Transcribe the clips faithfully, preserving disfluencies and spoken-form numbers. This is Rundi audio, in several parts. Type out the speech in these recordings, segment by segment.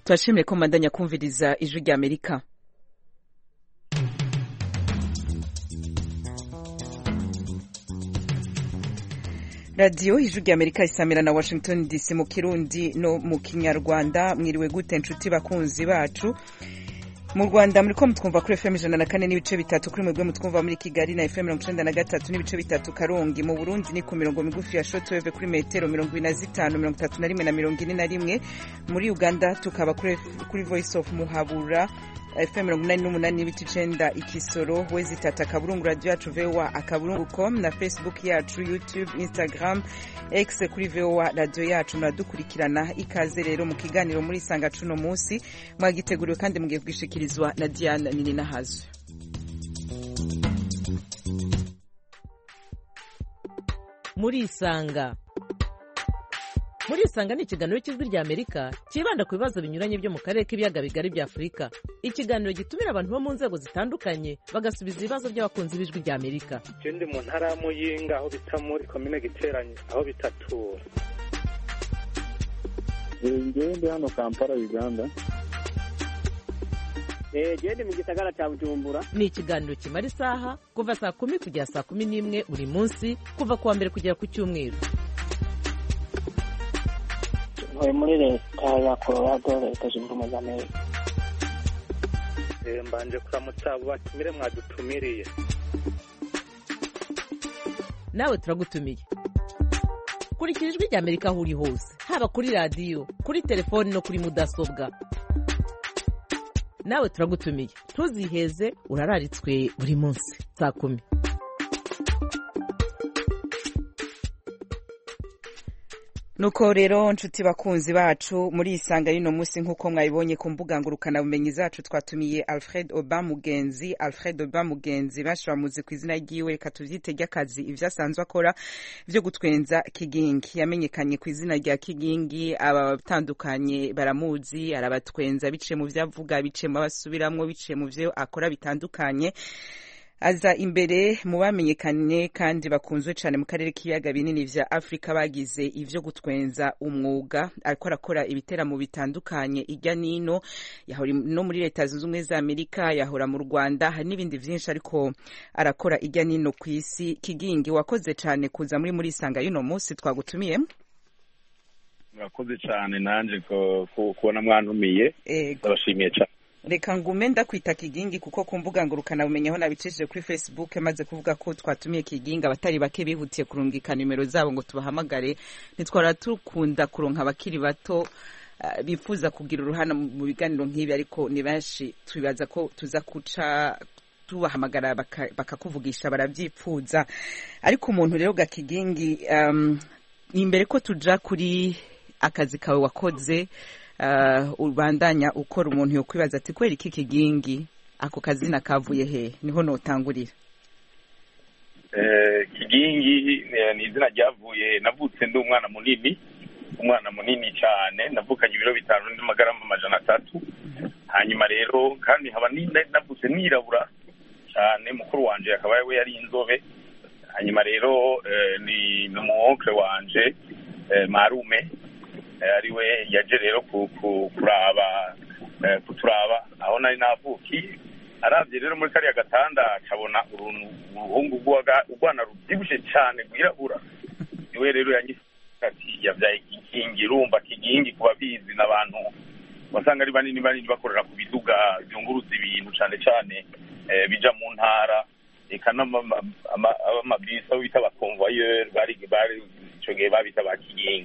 Twashimire ko mandanya kumviriza ijwi rya Amerika. Radio ijwi rya Amerika isamira na Washington D C mu Kirundi no mu Kinyarwanda. Mwiriwe gute nshuti bakunzi bacu. Mu Rwanda muriko mutwumva kuri F M ijana na kane n'ibice bitatu, kuri mwebwe mutwumva muri Kigali na F M mirongo icenda na gatatu n'ibice bitatu Karongi. Mu Burundi ni ku mirongo migufi ya shortwave kuri metero mirongo ine na zitanu, mirongo itatu na rimwe na mirongo ine na rimwe. Muri Uganda tukaba kuri, kuri Voice of Muhabura F M mirongo inani n'umunani n'ibice icenda Ikisoro, Wezi Tata Kaburungu, radio yacu V O A akaburungu com na Facebook yacu, YouTube, Instagram, X kuri V O A radio yacu. Muradukurikirana ikaze rero mu kiganiro muri Sanga cuno munsi mwagiteguriwe kandi mugiye kwishikirizwa na Diana Nininahazo. Muri Isanga Muri Isanga ni ikiganiro cy'ijwi rya Amerika kibanda ku bibazo binyuranye byo mu karere k'ibiyaga bigari bya Afurika. Ikiganiro gitumira abantu bo mu nzego zitandukanye bagasubiza ibibazo by'abakunzi b'ijwi rya Amerika. Ndi mu ntara ya Muyinga aho bita muri commune Giteranye aho bitatura. Ngewe ndi hano Kampala Uganda. Eh gende mu gisagara cya Bujumbura. Ni ikiganiro kimara isaha kuva saa kumi kugera saa kumi n'imwe buri munsi kuva kuwa mbere kugera ku cyumweru. Muri leta ya Colorado, leta zunze ubumwe za Amerika. Eh mbanje kuramutsa abo batumire mwadutumiriye. Nawe turagutumiye. Kurikira ijwi rya Amerika aho uri hose, haba kuri radio, kuri telefone no kuri mudasobwa. Nawe turagutumiye. Tuziheze urararitswe buri munsi saa kumi. Nuko rero nshuti bakunzi bacu muri Isanga y'ino munsi nkuko mwabibonye ku mbuga ngurukana bumenyi zacu twatumiye Alfred Obamugenzi. Alfred Obamugenzi bashamuze ku izina ryiwe katuvyitega akazi ivyo asanzwe akora vyo gutwenza Kigingi. Yamenyekanye ku izina rya Kigingi, abatandukanye baramuzi, arabatwenza bice mu vyavuga, bice mu basubiramwo, bice mu vyo akora bitandukanye. Aza imbere mu bamenyekanye kandi bakunzwe cyane mu karere k'ibiyaga binini vya Afrika bagize ivyo gutwenza umwuga. Ariko arakora ibiteramo bitandukanye irya nino, yahora no muri leta zunze ubumwe za Amerika, yahora mu Rwanda, hari n'ibindi vyinshi ariko arakora irya nino ku isi. Kigingi, wakoze cyane kuza muri muri Isanga y'ino munsi twagutumiye. Murakoze cyane nanje ko kubona mwantumiye. Ndabashimiye cyane. Reka ngume ndakwita Kigingi kuko ku mbuga ngurukana bumenyeho nabicishije kuri Facebook maze kuvuga ko twatumiye Kigingi. Abatari bake bihutiye kurungika nimero zabo ngo tubahamagare. Nitwara tukunda kuronka abakiri bato uh, bifuza kugira uruhana mu biganiro nk'ibi, ariko ni benshi twibaza ko tuza kuca tubahamagara bakakuvugisha baka baravyipfuza. Ariko umuntu rero ga Kigingi, um, imbere ko tuja kuri akazi kawe wakoze, Uh, ubandanya ukora umuntu yo kwibaza ati kweri iki Kigingi ako kazina kavuye he, niho notangurira. Eh Kigingi ni izina ryavuye, navutse ndi umwana munini, umwana munini cyane, navukanye ibiro bitanu n'amagarama amajana atatu. Hanyuma rero kandi haba navutse nirabura cyane, mukuru wanje akaba we yari inzobe. Hanyuma rero eh, ni n'umuonkle wanje eh, marume ariwe yaje rero kuraba kuturaba aho nari navuki. Aravye rero muri kariya gatanda cabona uruhungu rw'urwana rubyibushe cyane rwirabura. Iwe rero yanyifati yavyaye Kigingi. Rumva Kigingi kuba bizi n'abantu wasanga ari banini banini bakorera ku biduga byunguruza ibintu cyane cyane bija mu ntara, eka n'amabisi aho bita abakonvoyeur bari bari ico gihe babita ba Kigingi.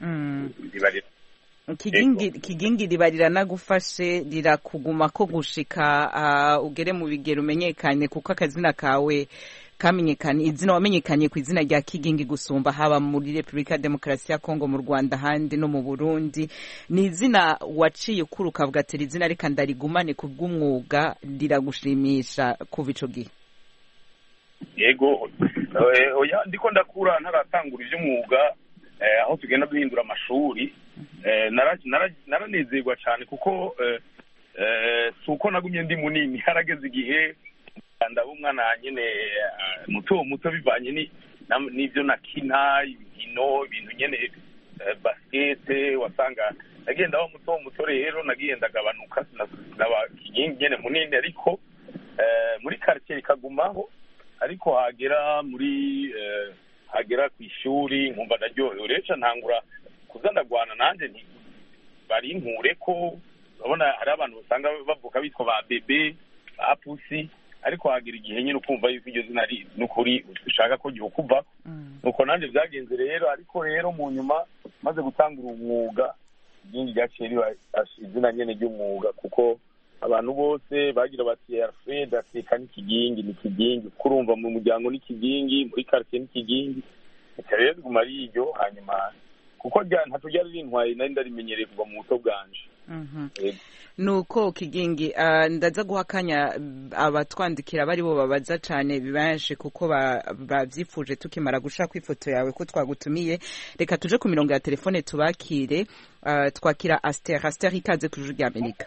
Kigingi Kigingi ribarira nagufashe rirakuguma ko gushika uh, ugere mu bigero umenyekanye kuko akazina kawe kamenyekanye, izina wamenyekanye ku izina rya Kigingi gusumba haba muri Republika Demokarasi ya Kongo, mu Rwanda handi no mu Burundi. Ni izina waciye kuruka vuga ati izina reka ndarigumane ku bw'umwuga riragushimisha kuva ico gihe. Yego oya ndiko ndakura ntaratangura ivy'umwuga, eh, aho tugenda duhindura amashuri. Eh, naranezerwa cyane kuko eh, eh, suko nagumye ndi munini, harageze igihe ndaba umwana nyene uh, muto muto bivanye ni n'ivyo nakina, ibino ibintu nyene uh, basket wasanga nagenda wa muto muto rero nagiye ndagabanuka naba kigingi nyene munini ariko eh, muri quartier ikagumaho ariko hagera muri eh, hagera ku ishuri nkumva ndaryohewe rero ntangura kuza ndagwana nanje nti bari nkure ko urabona hari abantu usanga bavuka bitwa ba bebe ba pusi ariko hagira igihe nyine ukumva yuko iryo zina ari n'ukuri ushaka ko gihe kuva nuko nanjye byagenze rero ariko rero mu nyuma maze gutangura umwuga igingi ryaciye riba izina nyene ry'umwuga kuko abantu bose bagira bati Alfred ateka n'ikigingi n'ikigingi kurumva mu muryango n'ikigingi muri quartier n'ikigingi rero guma ari iryo hanyuma kuko ntatujya rintwaye nari ndarimenyereye kuva mu buto bwanje nuko kigingi ndaza guhakanya abatwandikira bari bo babaza cyane bibashe kuko bavyifuje tukimara gushaka ifoto yawe ko twagutumiye reka tuje ku mirongo ya telefone tubakire twakira Aster Aster ikaze ku Ijwi ry'Amerika.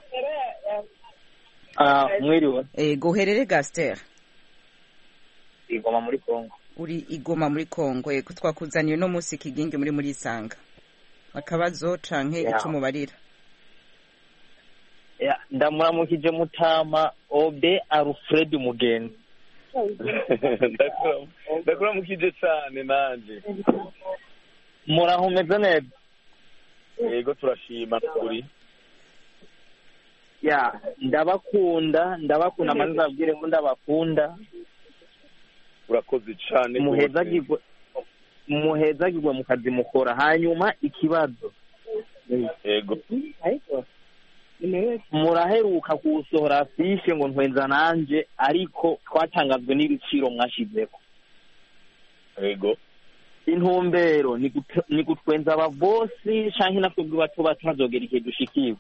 Ah mwiriwe eh goherere Gaster Igoma muri Kongo. Uri Igoma muri Kongo eko twakuzaniye no musi kigingi muri muri Isanga akabazo canke ico mubarira. Ya ndamuramukije Mutama Obe Alfred Mugenzi. ndakuramukije cyane nanje murahumeze neza. Yego turashima kuri ya ndabakunda ndabakunda manzi abwire ko ndabakunda. Urakoze cyane muhezagirwe muhezagirwe mu kazi mukora. Hanyuma ikibazo yego muraheruka kusohora afishe ngo ntwenza nanje ariko twatangazwe n'ibiciro mwashizeko. Yego intumbero ni gutwenza ababosi canke natwe bato batazogera igihe dushikiwe.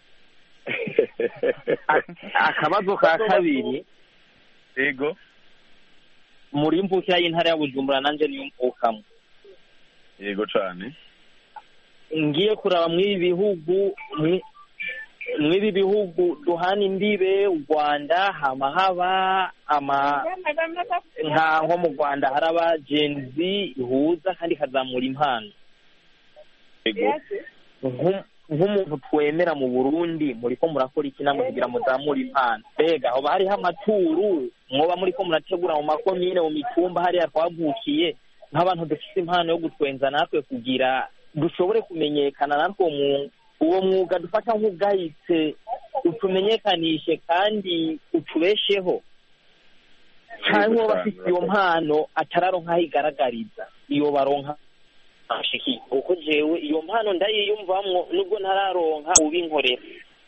Akabazo ka kabiri yego muri mvukira y'intara ya Bujumbura nanje niyo mvukamwe. Yego cyane ngiye kuraba mw'ibi bihugu mw'ibi bihugu duhana imbibe u Rwanda hama haba ama nka nko mu Rwanda haraba genzi ihuza kandi kazamura impano. Yego nk'umuntu twemera mu Burundi muri ko murakora iki namwe kugira muzamura impano mbega aho hariho amaturu mwoba muri ko murategura mu makomine mu mitumba hariya twavukiye nk'abantu dufite impano yo gutwenza natwe kugira dushobore kumenyekana natwe mu uwo mwuga dufata nk'ubwahitse utumenyekanishe kandi utubesheho cyangwa bafite iyo mpano atararonka aho igaragariza iyo baronka ashiki uko jewe iyo mpano ndayiyumvamwo nubwo ntararonka ubinkorera.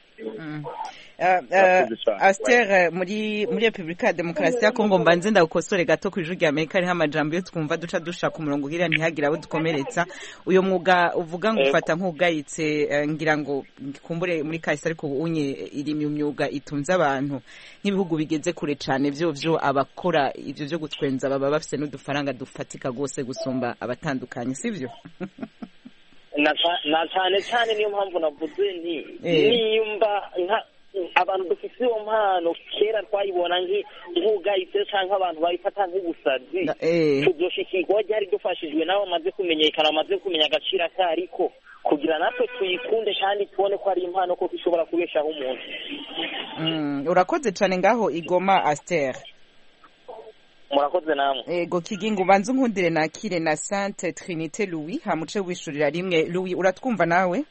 Aster muri muri Republika ya Demokarasi ya Kongo mbanze ndagukosore gato ku Ijwi ry'Amerika ariho amajambo yo twumva duca dushaka umurongo ugira ntihagira abo dukomeretsa. Uyo mwuga uvuga ngo ufata nk'ubwayitse ngira ngo kumbure muri kahise ariko unye iri mu myuga itunze abantu nk'ibihugu bigeze kure cyane byo byo abakora ivyo byo gutwenza baba bafise n'udufaranga dufatika gose gusumba abatandukanye sivyo? na cyane cyane niyo mpamvu navuze nti niyumva abantu dufite iyo mpano kera twayibona nk'ubwahise cyangwa abantu babifata nk'ubusazi tuzoshikirwa ryari dufashijwe nabo bamaze kumenyekana bamaze kumenya agaciro kariko kugira natwe tuyikunde kandi tubone ko ari impano ko ishobora kubeshaho umuntu. Urakoze cyane ngaho Igoma Aster. Murakoze namwe. Ego kigingo banze nkundire nakire na Sainte Trinité Louis hamuce wishurira rimwe. Louis uratwumva nawe?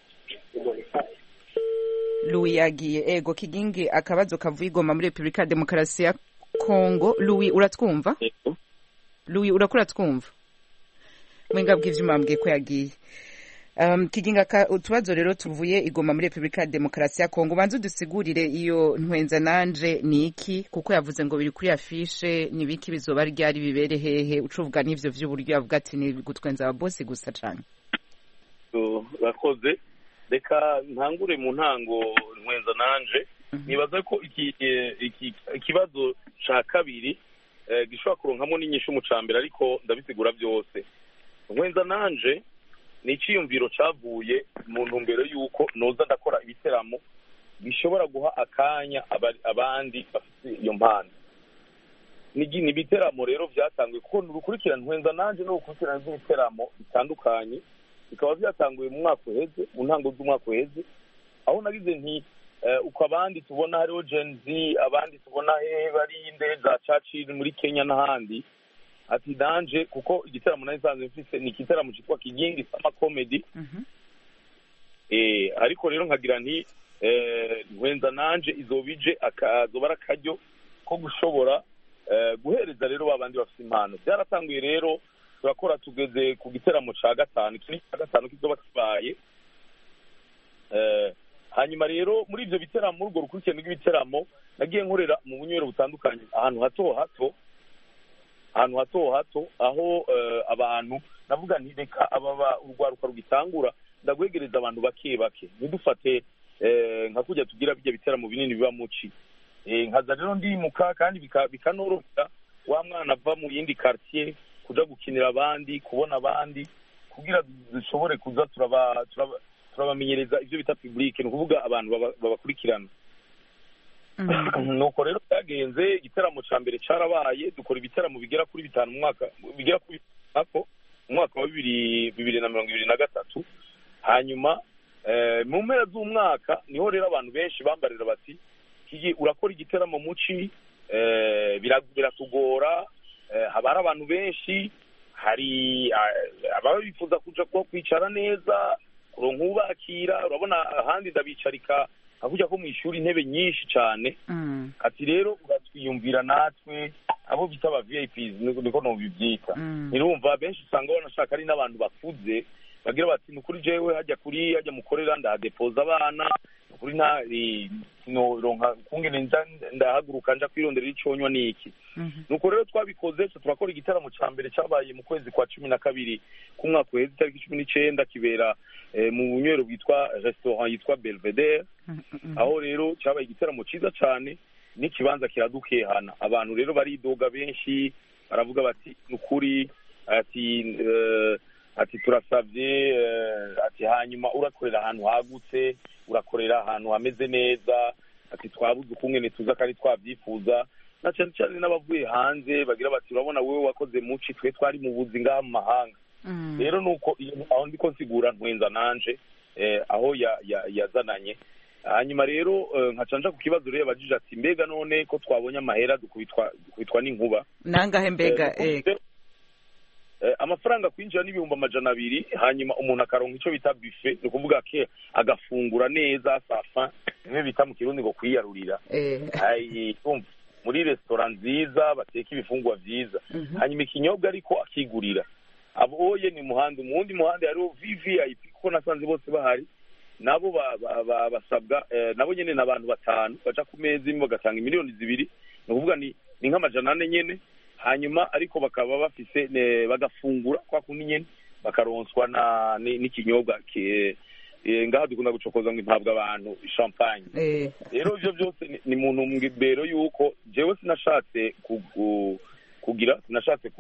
Louis yagiye. Ego kigingi akabazo kavuye Igoma muri Republika ya Demokarasi ya Kongo. Louis uratwumva? Louis urakura twumva? Mwenga bw'ivyuma mbwe ko yagiye. Um, kiginga ka utubazo rero tuvuye Igoma muri Republika ya Demokarasi ya Kongo banze dusigurire iyo ntwenza nanje niki kuko yavuze ngo biri kuri afishe nibiki bizoba ryari bibere hehe ucuvuga n'ivyo vy'uburyo yavuga ati ni gutwenza ababosi gusa cyane. So bakoze reka ntangure mu ntango ntwenza nanje nibaza ko iki iki ikibazo ca kabiri gishobora kuronkamo n'inyishu mu cambere ariko ndabisigura byose. Ntwenza nanje ni iciyumviro cavuye mu ntumbero yuko noza ndakora ibiteramo bishobora guha akanya abandi bafite iyo mpano. Ni ibiteramo rero vyatangwe kuko nurukurikirana ntwenza nanje no gukurikirana ibiteramo bitandukanye bikaba byatanguye mu mwaka uheze mu ntango z'umwaka uheze aho nagize nti uko abandi tubona hariho Gen Z abandi tubona he bari inde za Churchill muri Kenya n'ahandi ati danje kuko igitaramo nari nsanzwe mfise ni igitaramo cyitwa Kigingi Sama Comedy eh ariko rero nkagira nti eh Ntwenza nanje izobije akazobara akaryo ko gushobora guhereza rero babandi bafite impano byaratanguye rero turakora tugeze ku giteramo ca gatanu iki ni ca gatanu kizoba kibaye eh hanyuma rero muri ivyo biteramo urwo rukurikirane rw'ibiteramo nagiye nkorera mu bunywero butandukanye ahantu hato hato ahantu hato hato aho abantu navuga nti reka ababa urwaruka rugitangura ndagwegereza abantu bake bake ntidufate nka kujya tugira bijya biteramo binini biba muci nkaza rero ndimuka kandi bikanorohera wa mwana ava mu yindi quartier kuja gukinira abandi kubona abandi kugira dushobore kuza turaba turabamenyereza ivyo bita public ni kuvuga abantu babakurikirana nuko rero byagenze igiteramo ca mbere carabaye dukora ibiteramo bigera kuri bitanu mu mwaka bigera kuri ako mu mwaka wa bibiri bibiri na mirongo ibiri na gatatu hanyuma mu mpera z'umwaka niho rero abantu benshi bambarira bati kigi urakora igiteramo muci biratugora haba hari abantu benshi hari ababa bifuza kuja kuba kwicara neza kuronka ubakira urabona ahandi ndabicarika akujya ko mu ishuri intebe nyinshi cyane ati rero uratwiyumvira natwe abo bita aba V I Ps niko no bibyita nirumva benshi usanga banashaka ari n'abantu bakuze bagira bati nukuri jewe hajya kuri hajya mukorera ndadepoza abana kuri nta no ronka kungene ndahaguruka nja kwirondera iconywa niki nuko rero twabikoze turakora igitaramo ca mbere cabaye mu kwezi kwa cumi na kabiri ku mwaka weze tariki cumi n'icenda kibera mu bunywero bwitwa restaurant yitwa Belvedere aho rero cabaye igitaramo ciza cane n'ikibanza kiradukehana abantu rero baridoga benshi baravuga bati nukuri ati ati turasavye ati hanyuma urakorera ahantu hagutse urakorera ahantu hameze neza ati twabuze ukungene tuza kandi twavyifuza na cyane cyane n'abavuye hanze bagira bati urabona wewe wakoze muci twe twari mu buzi ngaha mu mahanga rero nuko aho ndiko nsigura Ntwenza nanje aho yazananye hanyuma rero nkacanja ku kibazo rero bajije ati mbega none ko twabonye amahera dukubitwa dukubitwa n'inkuba nangahe mbega amafaranga kwinjira n'ibihumbi amajana abiri hanyuma umuntu akaronka ico bita buffet ni kuvuga ke agafungura neza safa nimwe bita mu kirundi ngo kwiyarurira ai muri restaurant nziza bateka ibifungwa vyiza hanyuma ikinyobwa ariko akigurira aboye ni muhanda umundi muhanda yari V V I P kuko nasanze bose bahari nabo basabwa nabo nyene n'abantu batanu baca ku meza imwe bagatanga miliyoni zibiri ni kuvuga ni ni nk'amajana ane nyene hanyuma ariko bakaba bafise bagafungura kwa kundi nyene bakaronswa na n'ikinyobwa ngaha dukunda gucokoza ngo impabwa abantu champagne rero ivyo byose ni muntu mbero yuko jewe sinashatse kugira sinashatse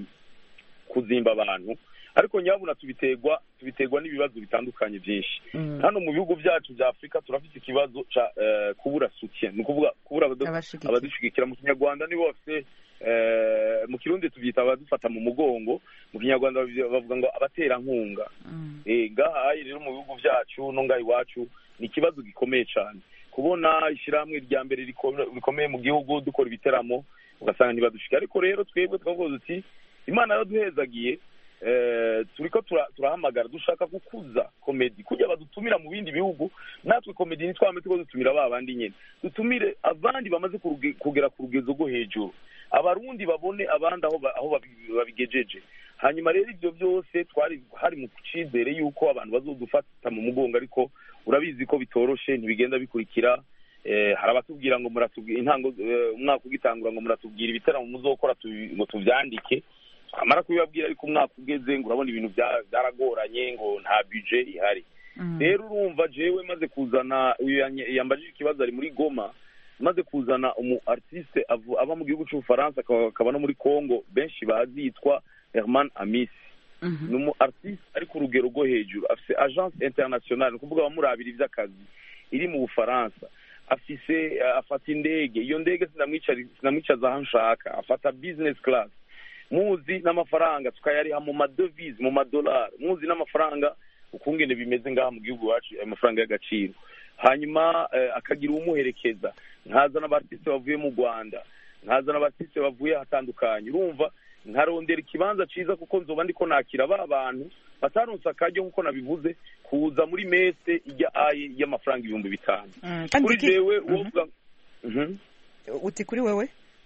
kuzimba abantu ariko nyabuna tubiterwa tubiterwa n'ibibazo bitandukanye byinshi hano mu bihugu byacu bya Afrika turafite ikibazo ca kubura soutien ni kuvuga kubura abadushigikira mu Kinyarwanda nibo bafite mu Kirundi tubyita abadufata mu mugongo mu Kinyarwanda bavuga ngo abatera nkunga eh ngaha rero mu bihugu byacu no ngaha iwacu ni ikibazo gikomeye cyane kubona ishiramwe rya mbere rikomeye mu gihugu dukora ibiteramo ugasanga ntibadushika ariko rero twebwe twavuze uti Imana yaduhezagiye eh turiko turahamagara dushaka gukuza comedy kujya badutumira mu bindi bihugu natwe comedy ni twame tuko dutumira babandi nyene dutumire abandi bamaze kugera ku rugezo rwo hejuru abarundi babone abandi aho aho babigejeje hanyuma rero ivyo byose twari hari mu cizere yuko abantu bazodufata mu mugongo ariko urabizi ko bitoroshe ntibigenda bikurikira eh hari abatubwira ngo muratubwira intango umwaka ugitangura ngo muratubwira ibitaramo muzokora ngo tuvyandike amara kubibabwira ariko umwaka ugeze ngo urabona ibintu byaragoranye ngo nta budget ihari rero urumva jewe maze kuzana yambajije ikibazo ari muri Goma maze kuzana umu artiste aba mu gihugu cy'u Faransa akaba no muri Congo benshi bazi yitwa Herman Amis numu artiste ari ku rugero rwo hejuru afise agence internationale kuvuga bamurabira ivy'akazi iri mu Faransa afise afata indege iyo ndege sinamwicaza sinamwicaza aho nshaka afata business class muzi n'amafaranga tukayariha mu madovize mu madolari, muzi n'amafaranga ukungene bimeze ngaha mu gihugu wacu, amafaranga y'agaciro. Hanyuma eh, akagira umuherekeza, nkaza n'abartiste bavuye mu Rwanda, nkaza n'abartiste bavuye hatandukanye. Urumva nkarondera ikibanza ciza kuko nzoba ndiko nakira ba bantu bataronse akaryo nkuko nabivuze kuza muri mese ijya aye y'amafaranga ibihumbi bitanu. Mm, kuri ki... jewe mm-hmm. wovuga mhm uti kuri wewe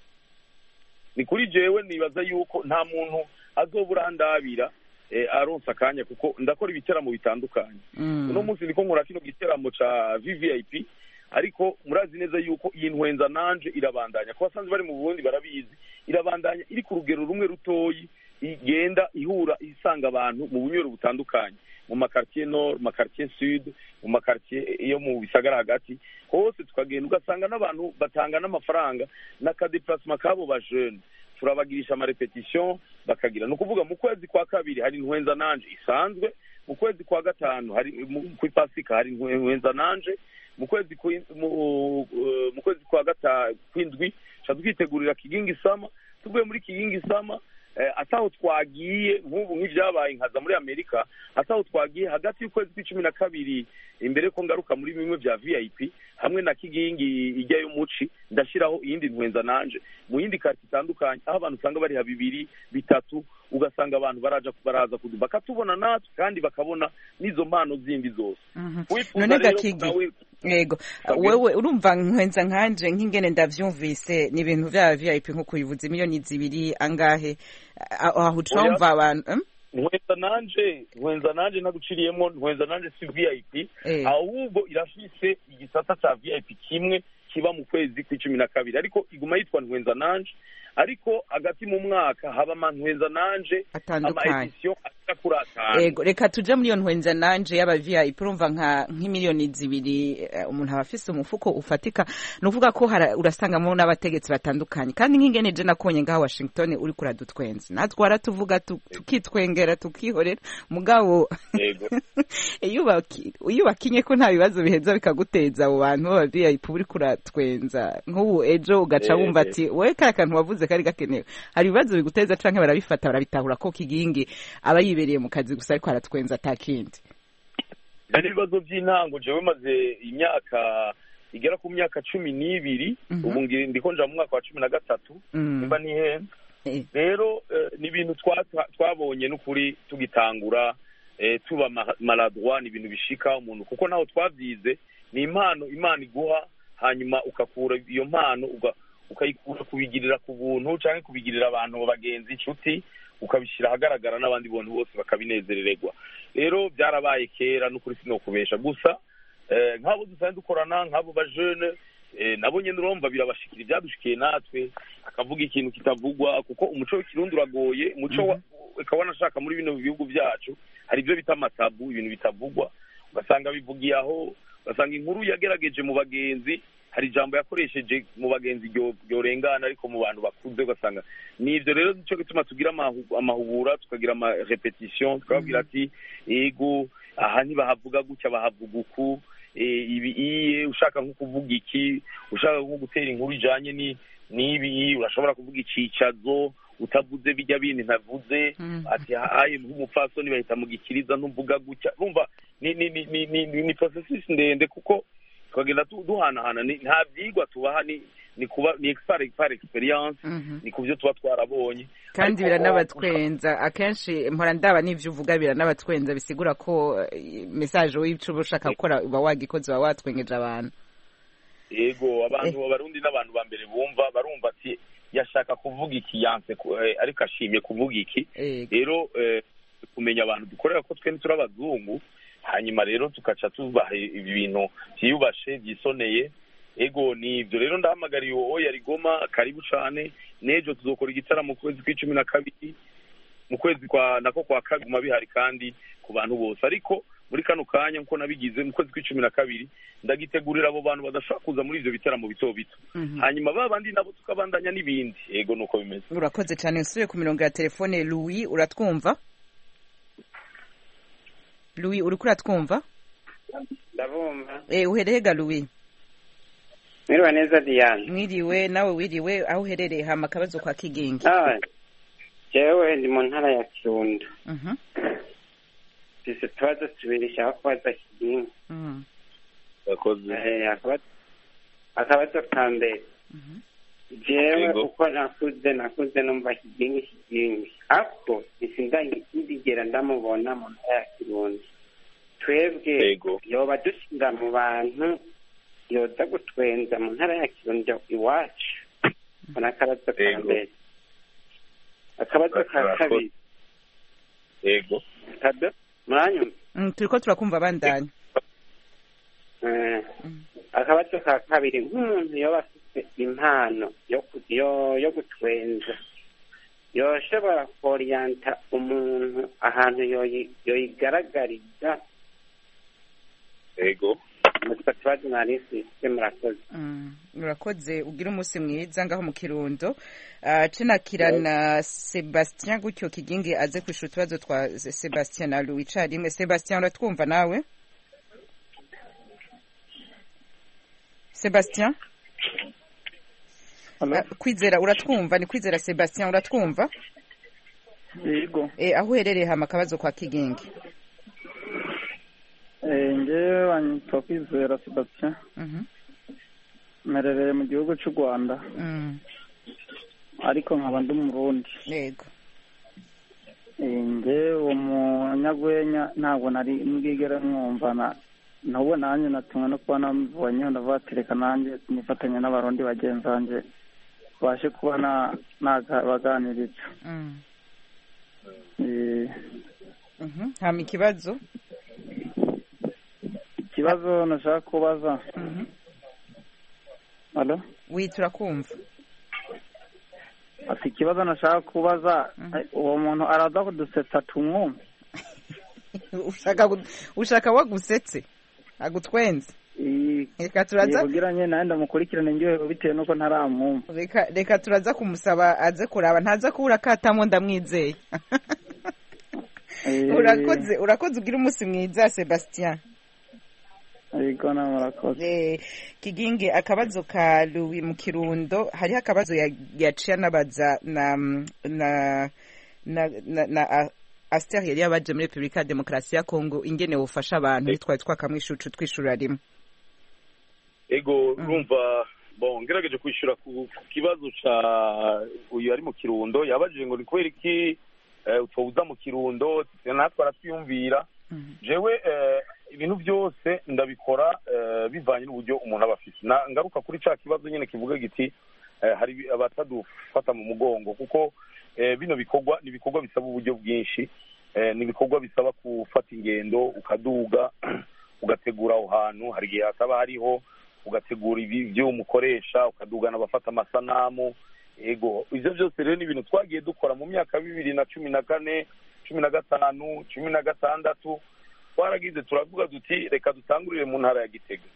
ni kuri jewe nibaza yuko nta muntu azobura ndabira eh, aronse akanya kuko ndakora ibiteramo bitandukanye. mm. uno munsi niko nkora kino giteramo ca V V I P, ariko murazi neza yuko iyi ntwenza nanje irabandanya ko basanzwe bari mu Burundi barabizi, irabandanya iri ku rugero rumwe rutoyi, igenda ihura isanga abantu mu bunywero butandukanye, mu makartier nord, mu makartier sud, mu makartier yo mu bisagara hagati hose, tukagenda ugasanga n'abantu batanga n'amafaranga n'akadeplacement kabo ba jeune, turabagirisha ama repetition bakagira. No kuvuga mu kwezi kwa kabiri hari ntwenza nanje isanzwe, mu kwezi kwa gatanu hari ku Pasika hari ntwenza nanje, mu kwezi mu kwezi kwa gatanu kwindwi twitegurira Kigingi Sama. Tuvuye muri Kigingi Sama eh, ataho twagiye nk'ubu nk'ibyabaye nkaza muri Amerika, ataho twagiye hagati y'ukwezi kw'icumi na kabiri imbere ko ngaruka muri bimwe bya V I P hamwe na Kigingi ijyayo muci, ndashiraho iyindi ntwenza nanje mu yindi karti itandukanye, aho abantu usanga bari ha bibiri bitatu, ugasanga abantu baraja baraza kudu bakatubona natwe kandi bakabona n'izo mpano zindi zose. mm -hmm. None Gakigi yego wewe urumva nkwenza nkanje nk'ingene ndavyumvise ni ibintu vya V I P nko kuyivuza miliyoni zibiri angahe aho ucumva abantu um? Ntwenza nanje ntwenza nanje naguciriyemo ntwenza nanje si V I P eh. Ahubwo irafise igisata ca V I P kimwe kiba mu kwezi kw'icumi na kabiri, ariko iguma yitwa ntwenza nanje, ariko agati mu mwaka haba amantwenza nanje ama edition akura atanu. Ego reka tuje muri iyo ntwenza nanje y'aba V I P, urumva nka nk'imiliyoni zibiri umuntu aba afise umufuko ufatika, nuvuga ko urasangamo n'abategetsi batandukanye, kandi nk'ingene je nakonye ngaho Washington uri kuradutwenza natwe waratuvuga tukitwengera tukihorera mugabo yego iyo bakinye ko nta bibazo biheza bikaguteza abo bantu baba V I P uri kuratwenza nk'ubu ejo ugaca wumva ati we kaya kantu wavuze kari gakenewe, hari ibibazo biguteza canke barabifata barabitahura ko Kigingi aba yibereye mu kazi gusa ariko aratwenza atakindi. Ari ibibazo by'intango jewe maze imyaka igera ku myaka cumi n'ibiri, mm -hmm. ubu ngiri ndiko nja mu mwaka wa cumi na gatatu nimba mm. nihenze eh. Rero eh, ni ibintu twabonye n'ukuri tugitangura eh, tuba maladroit, ni ibintu bishika umuntu kuko naho twavyize ni impano Imana iguha, hanyuma ukakura iyo mpano uga ukayikura kubigirira ku buntu canke kubigirira abantu bagenzi inshuti, ukabishira ahagaragara n'abandi bontu bose bakabinezerererwa. Rero byarabaye kera n'ukuri sino kubesha gusa eh, nk'abo dusanzwe dukorana nk'abo ba jeune eh, nabo nyene urumva birabashikira ibyadushikiye natwe, akavuga ikintu kitavugwa kuko umuco w'ikirundi uragoye, umuco mm -hmm. ukabona ashaka muri bino bihugu byacu hari ibyo bita amatabu, ibintu bitavugwa ugasanga bivugiye aho, ugasanga inkuru yagerageje mu bagenzi, hari ijambo yakoresheje mu bagenzi ryorengana ariko mu bantu bakuze ugasanga nivyo. Rero nico gituma tugira amahubura tukagira ama repetition tukabwira ati ego aha ntibahavuga gutya bahavuga uku, ibi iye ushaka nko kuvuga iki, ushaka nko gutera inkuru ijanye ni nibi urashobora kuvuga icicazo utavuze bijya bindi ntavuze mm. ati haye nk'umupfasoni bahita mu gikiriza ntumvuga gutya. Urumva ni ni ni ni ni processus ndende kuko twagenda duhanahana, nta byigwa tubaha, ni ni kuba ni expert par experience mm -hmm. ni kuvyo tuba twarabonye kandi biranabatwenza akenshi mpora ndaba n'ivyo uvuga biranabatwenza, bisigura ko message w'ico ushaka gukora uba wagikoze wa watwengeje abantu. Yego abantu eh. Abarundi n'abantu ba mbere bumva barumva ati yashaka kuvuga iki yanse eh, ariko ashimye kuvuga iki. Rero eh, kumenya abantu dukorera ko twe turabazungu, hanyuma rero tukaca tubaha ibintu byiyubashe byisoneye. Ego ni ibyo rero ndahamagariye uwo yari Goma, karibu cyane. Nejo tuzokora igitaramo mu kwezi kw'icumi na kabiri, mu kwezi kwa nako kwa kabiri mabihari kandi ku bantu bose, ariko muri kano kanya nko nabigize mu kwezi kw'icumi na kabiri ndagitegurira abo bantu badashaka kuza muri ivyo bitaramo bito bito mm -hmm. hanyuma babandi nabo tukabandanya n'ibindi. Ego nuko bimeze. Urakoze cyane. Nsubiye ku mirongo ya telefone. Louis uratwumva? Louis uri kuri atwumva? Ndabumva. Eh uhereye ga Louis? Mwiriwe neza Diane. Mwiriwe nawe wiriwe, aho uherereye hama kabazo kwa Kigingi? Ah. jewe ndi mu ntara ya Kirundo. Mhm. Dufise utubazo tubiri nshaka kubaza Kigingi. Mhm. yakoze Eh, akabazo akabazo ka mbere. Mhm. Jewe Yego. uko nakuze nakuze numva Kigingi Kigingi. Ako sindigera ndamubona mu ntara ya Kirundo. Twebwe Yego. yoba dushinga mu bantu yoza gutwenza mu ntara ya Kirundo iwacu. Mbona akabazo ka Yego. mbere. Akabazo ka Yakoze. kabiri. yego Kado mwanyuma. Mm, turiko turakumva bandanya. Eh, Mm. akabazo ka kabiri nk'umuntu yoba afite impano yo ku- yo yo gutwenza yoshobora koriyanta umuntu ahantu yoyi- yoyigaragariza yego mutwe tubazo narisi murakoze. Mm, urakoze ugira umunsi mwiza ngaho mu Kirundo. Uh, cenakirana Sebastien gutyo Kigingi aze kwishura utubazo twa Sebastien na Louis carimwe. Sebastien uratwumva nawe? Sebastien? Hello? Uh, kwizera uratwumva? Ni kwizera Sebastien uratwumva? Yego. Eh, aho uherereye hama akabazo kwa Kigingi. Eh, ngewe wanyitwa Kwizera Sebastien. Mhm. Merereye mu gihugu cy'u Rwanda. Mm. Ariko nkaba ndi umurundi. Yego. Eh, ngewe uwo munyagwenya ntabwo nari mbwigere mwumva na nubwo nanjye natumwe no kuba namubonye ndavuga ati reka nanjye nifatanya n'abarundi bagenzi banjye bashe kuba na nabaganiriza. Mm. Eh, Mhm. Hama ikibazo? ikibazo nashaka kubaza. Mhm. Hello? Oui, turakumva. Ati ikibazo nashaka kubaza Mhm. eh, uwo muntu araza kudusetsa tumwumva. ushaka gu- ushaka wagusetse agutwenze. Eh, Reka turaza kugira nye nawe ndamukurikirane njyewe bitewe nuko ntaramwumva. reka reka turaza kumusaba aze kuraba ntaza kubura katamo ndamwizeye. Eh, urakoze urakoze ugira umunsi mwiza Sebastien. Yego na murakoze. Eh, Kigingi akabazo ka Louis mu Kirundo hariho akabazo ya- yaciye anabaza na na na na, na a- Aster yari yabaje muri Republika ya Demokarasi ya Kongo ingene wufasha abantu twari twakamwishucu twishura rimwe. ego urumva bon ngerageje kwishura ku ku kibazo ca uyu ari mu Kirundo yabajije ngo ni kweri ki eh, utwuza mu Kirundo natwe aratwiyumvira Mhm. jewe eh, ibintu byose ndabikora eh, bivanye n'uburyo umuntu aba afite Na- ngaruka kuri ca kibazo nyene kivuga giti eh, hari abatadufata mu mugongo kuko eh, bino bikorwa ni bikorwa bisaba uburyo bwinshi eh, ni bikorwa bisaba gufata ingendo ukaduga ugategura aho hantu hari igihe hataba hariho ugategura ibyo umukoresha ukadugana abafata amasanamu ego ivyo byose rero ni ibintu twagiye dukora mu myaka bibiri na cumi na kane cumi na gatanu cumi na gatandatu twaragize turavuga duti reka dutangurire mu ntara ya Gitega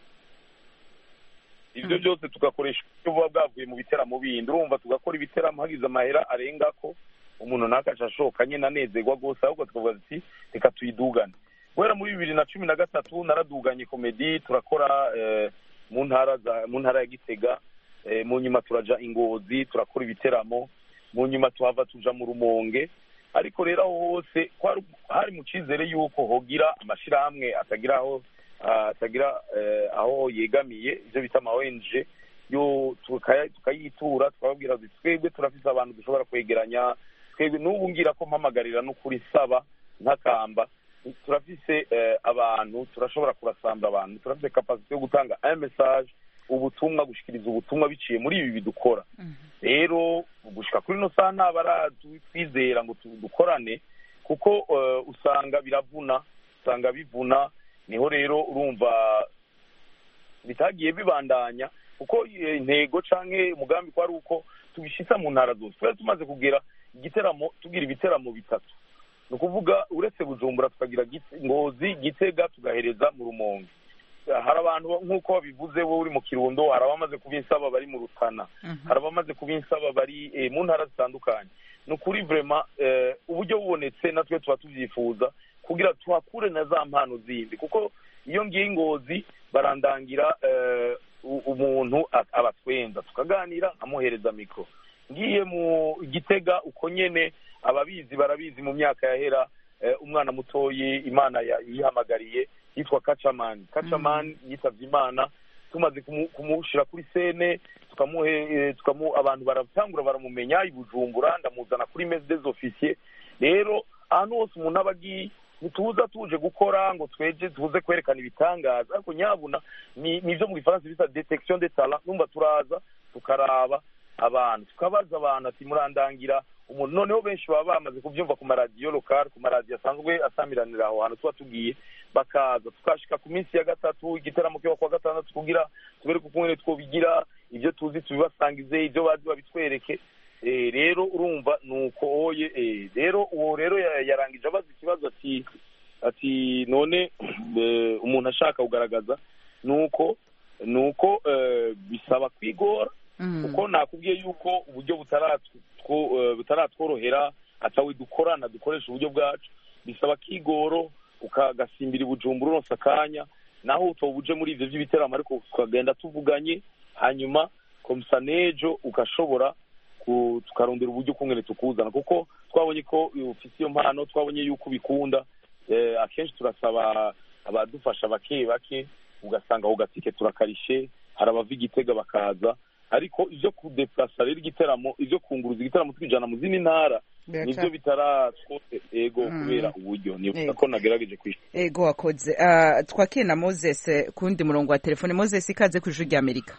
ibyo byose tugakoresha uburyo buba bwavuye mu biteramo bindi urumva tugakora ibiteramo hagize amahera arenga ko umuntu nakaca ashoka nyine anezerwa rwose ahubwo tukavuga duti reka tuyidugane guhera muri bibiri na cumi na gatatu naraduganye komedi turakora eh, mu ntara za mu ntara ya Gitega eh, mu nyuma turaja Ingozi turakora ibiteramo mu nyuma tuhava tuja mu Rumonge ariko rero aho hose hari mu cizere yuko hogira amashirahamwe atagira aho atagira eh, aho yegamiye ivyo bita ama O N G yo tukayitura tukababwira ati twebwe turafise abantu dushobora kwegeranya twebwe n'ubu ngira ko mpamagarira no kuri saba ntakamba turafise eh, abantu turashobora kurasamba abantu turafise capacity yo gutanga un message ubutumwa gushikiriza ubutumwa biciye muri ibi bidukora rero gushika kuri no sana baratwizera ngo dukorane kuko uh, usanga biravuna usanga bivuna niho rero urumva bitagiye bibandanya kuko intego canke umugambi kwa ari uko tubishitsa mu ntara zose twari tumaze kugera igiteramo tugira ibiteramo bitatu no kuvuga uretse Bujumbura tukagira Ngozi Gitega tugahereza mu Rumonge hari abantu nk'uko babivuze bo uri mu Kirundo hari abamaze kubinsaba bari mu Rutana hari abamaze kubinsaba bari eh, mu ntara zitandukanye no kuri vraiment eh, uburyo bubonetse natwe tuba tuvyifuza kugira tuhakure na za mpano zindi kuko iyo ngiye Ngozi barandangira eh, umuntu abatwenza tukaganira amuhereza mikro ngiye mu Gitega uko nyene ababizi barabizi mu myaka yahera umwana mutoyi Imana yihamagariye yitwa Kacamani Kacamani yitavye Imana tumaze kumushira kuri sene tukamuhe tukamu abantu baratangura baramumenya ibujumbura ndamuzana kuri messe des officiers rero ahantu hose umuntu abagi ntituza tuje gukora ngo tweje tuze kwerekana ibitangaza ariko nyabuna ni nivyo mu Gifaransa bita detection des talents numva turaza tukaraba abantu tukabaza abantu ati murandangira umuntu noneho benshi baba bamaze kuvyumva ku maradiyo local ku maradiyo asanzwe asamiranira aho hantu tuba tugiye bakaza tukashika ku minsi ya gatatu igiteramo cyo kwa gatandatu kugira tubere kukumwe twobigira ivyo tuzi tubibasangize ivyo bazi babitwereke eh rero urumva nuko oye eh rero uwo rero yarangije abaza ikibazo ati ati none umuntu ashaka kugaragaza nuko nuko bisaba kwigora uko nakubwiye yuko uburyo butaratworohera atawe dukorana dukoresha uburyo bwacu bisaba kigoro ukagasimbira ibujumbura uronse akanya naho utobuje muri ivyo vy'ibiteramo ariko ukagenda tuvuganye hanyuma komsanejo ukashobora tukarondera uburyo kumwe tukuzana kuko twabonye ko ufite iyo mpano twabonye yuko bikunda akenshi turasaba abadufasha bake bake ugasanga aho gatike turakarishe hari abava Igitega bakaza ariko ivyo kudeplasa rero igiteramo ivyo kunguruza igiteramo twijana mu zindi ntara nivyo bitaratwote ego kubera uburyo nibuka ko nagerageje kwishura ego wakoze uh, twakiye na Moses kundi murongo wa telefone Moses ikaze ku ijuru rya Amerika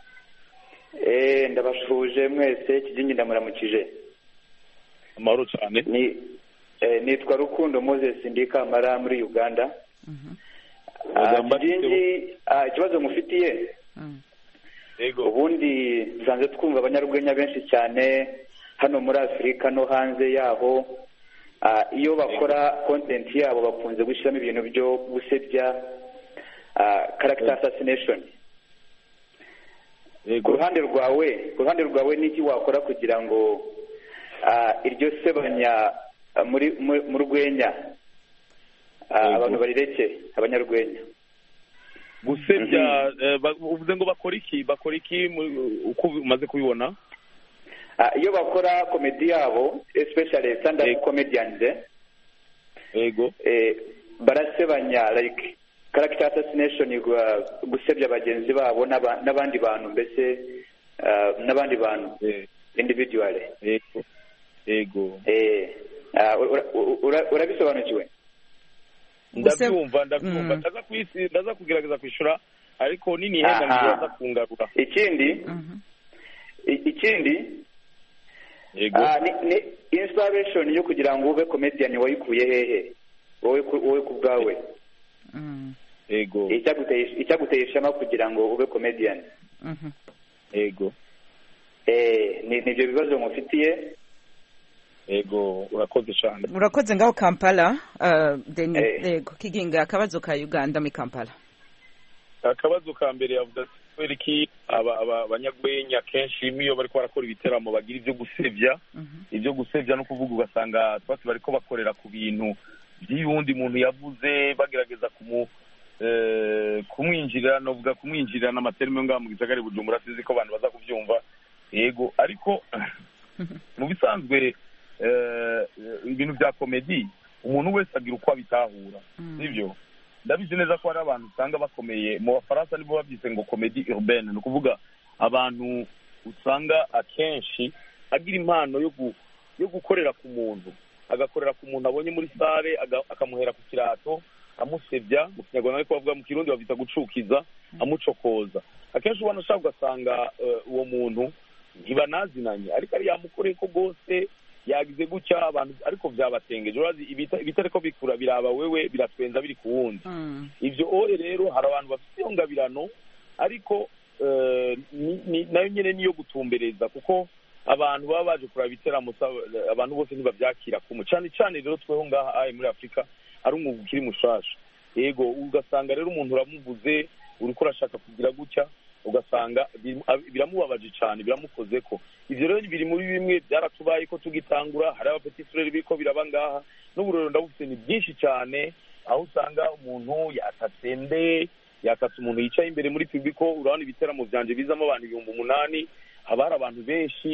eh ndabashuje mwese kijingi ndamuramukije amahoro cyane ni eh nitwa Rukundo Moses ndikamara muri Uganda mhm uh, kijingi uh, ikibazo mufitiye mhm ego ubundi zanze twumva abanyarwenya benshi cyane hano muri Afrika no hanze yaho uh, iyo bakora content yabo bakunze gushiramo ibintu byo gusebya uh, character assassination ku ruhande rwawe ku ruhande rwawe niki wakora kugira ngo uh, iryo sebanya uh, muri mu rwenya uh, abantu barireke abanyarwenya gusebya uvuze ngo bakora iki bakora iki uko umaze kubibona iyo bakora komedi yabo especially stand up comedians ego eh barasebanya like character assassination gusebya bagenzi babo n'abandi bantu mbese n'abandi bantu individually ego ego eh urabisobanukiwe ndabyumva ndabyumva ndaza kwisi ndaza kugerageza kwishura ariko nini henda ndaza kungarura ikindi ikindi yego ni inspiration yo kugira ngo ube comedian wayikuye hehe wowe wowe kubgawe yego icyaguteye icyaguteye ishema kugira ngo ube comedian yego eh ni nibyo bibazo mufitiye ego urakoze cyane urakoze ngaho Kampala uh, then yego kiginga akabazo ka Uganda muri Kampala akabazo ka mbere yavuze iki aba abanyagwenya kenshi iyo bari barakora ibiteramo bagira ibyo gusebya ibyo gusebya no kuvuga ugasanga twase bariko bakorera ku bintu by'undi muntu yavuze bagerageza kumu eh kumwinjira no vuga kumwinjira n'amaterme ngaho mu gisagara Bujumbura sizi ko abantu baza kuvyumva yego ariko mu bisanzwe eh ibintu bya comedy umuntu wese agira uko abitahura sivyo ndabizi neza ko hari abantu usanga bakomeye mu Bafaransa nibo babyise ngo comedy urbaine no kuvuga abantu usanga akenshi agira impano yo yo gukorera ku muntu agakorera ku muntu abonye muri sare akamuhera ku kirato amusebya mu Kinyarwanda ariko bavuga mu Kirundi bavita gucukiza amucokoza akenshi ubona ashaka ugasanga uwo muntu ntibanazinanye ariko ari yamukoreye ko gose yagize gutya abantu ariko byabatengeje urazi ibitareko bikura biraba wewe biratwenza biri kuwundi mm. ivyo oye rero hari abantu bafite ngabirano ariko uh, ni nayo nyene niyo gutumbereza kuko abantu baba baje kuraba ibiteramo abantu bose ntibavyakira kumwe cyane cyane rero tweho ngaha ayi muri Afrika ari umwuga ukiri mushasha yego ugasanga rero umuntu uramuvuze uriko urashaka kugira gutya ugasanga biramubabaje cyane biramukoze ko ivyo rero biri muri bimwe byaratubaye ko tugitangura hari abapeti frere biko biraba ngaha n'uburero ndabufite ni byinshi cyane aho usanga umuntu yatatsende yakatse umuntu yicaye imbere muri publiko urabona ibiteramo byanje bizamo abantu ibihumbi umunani haba hari abantu benshi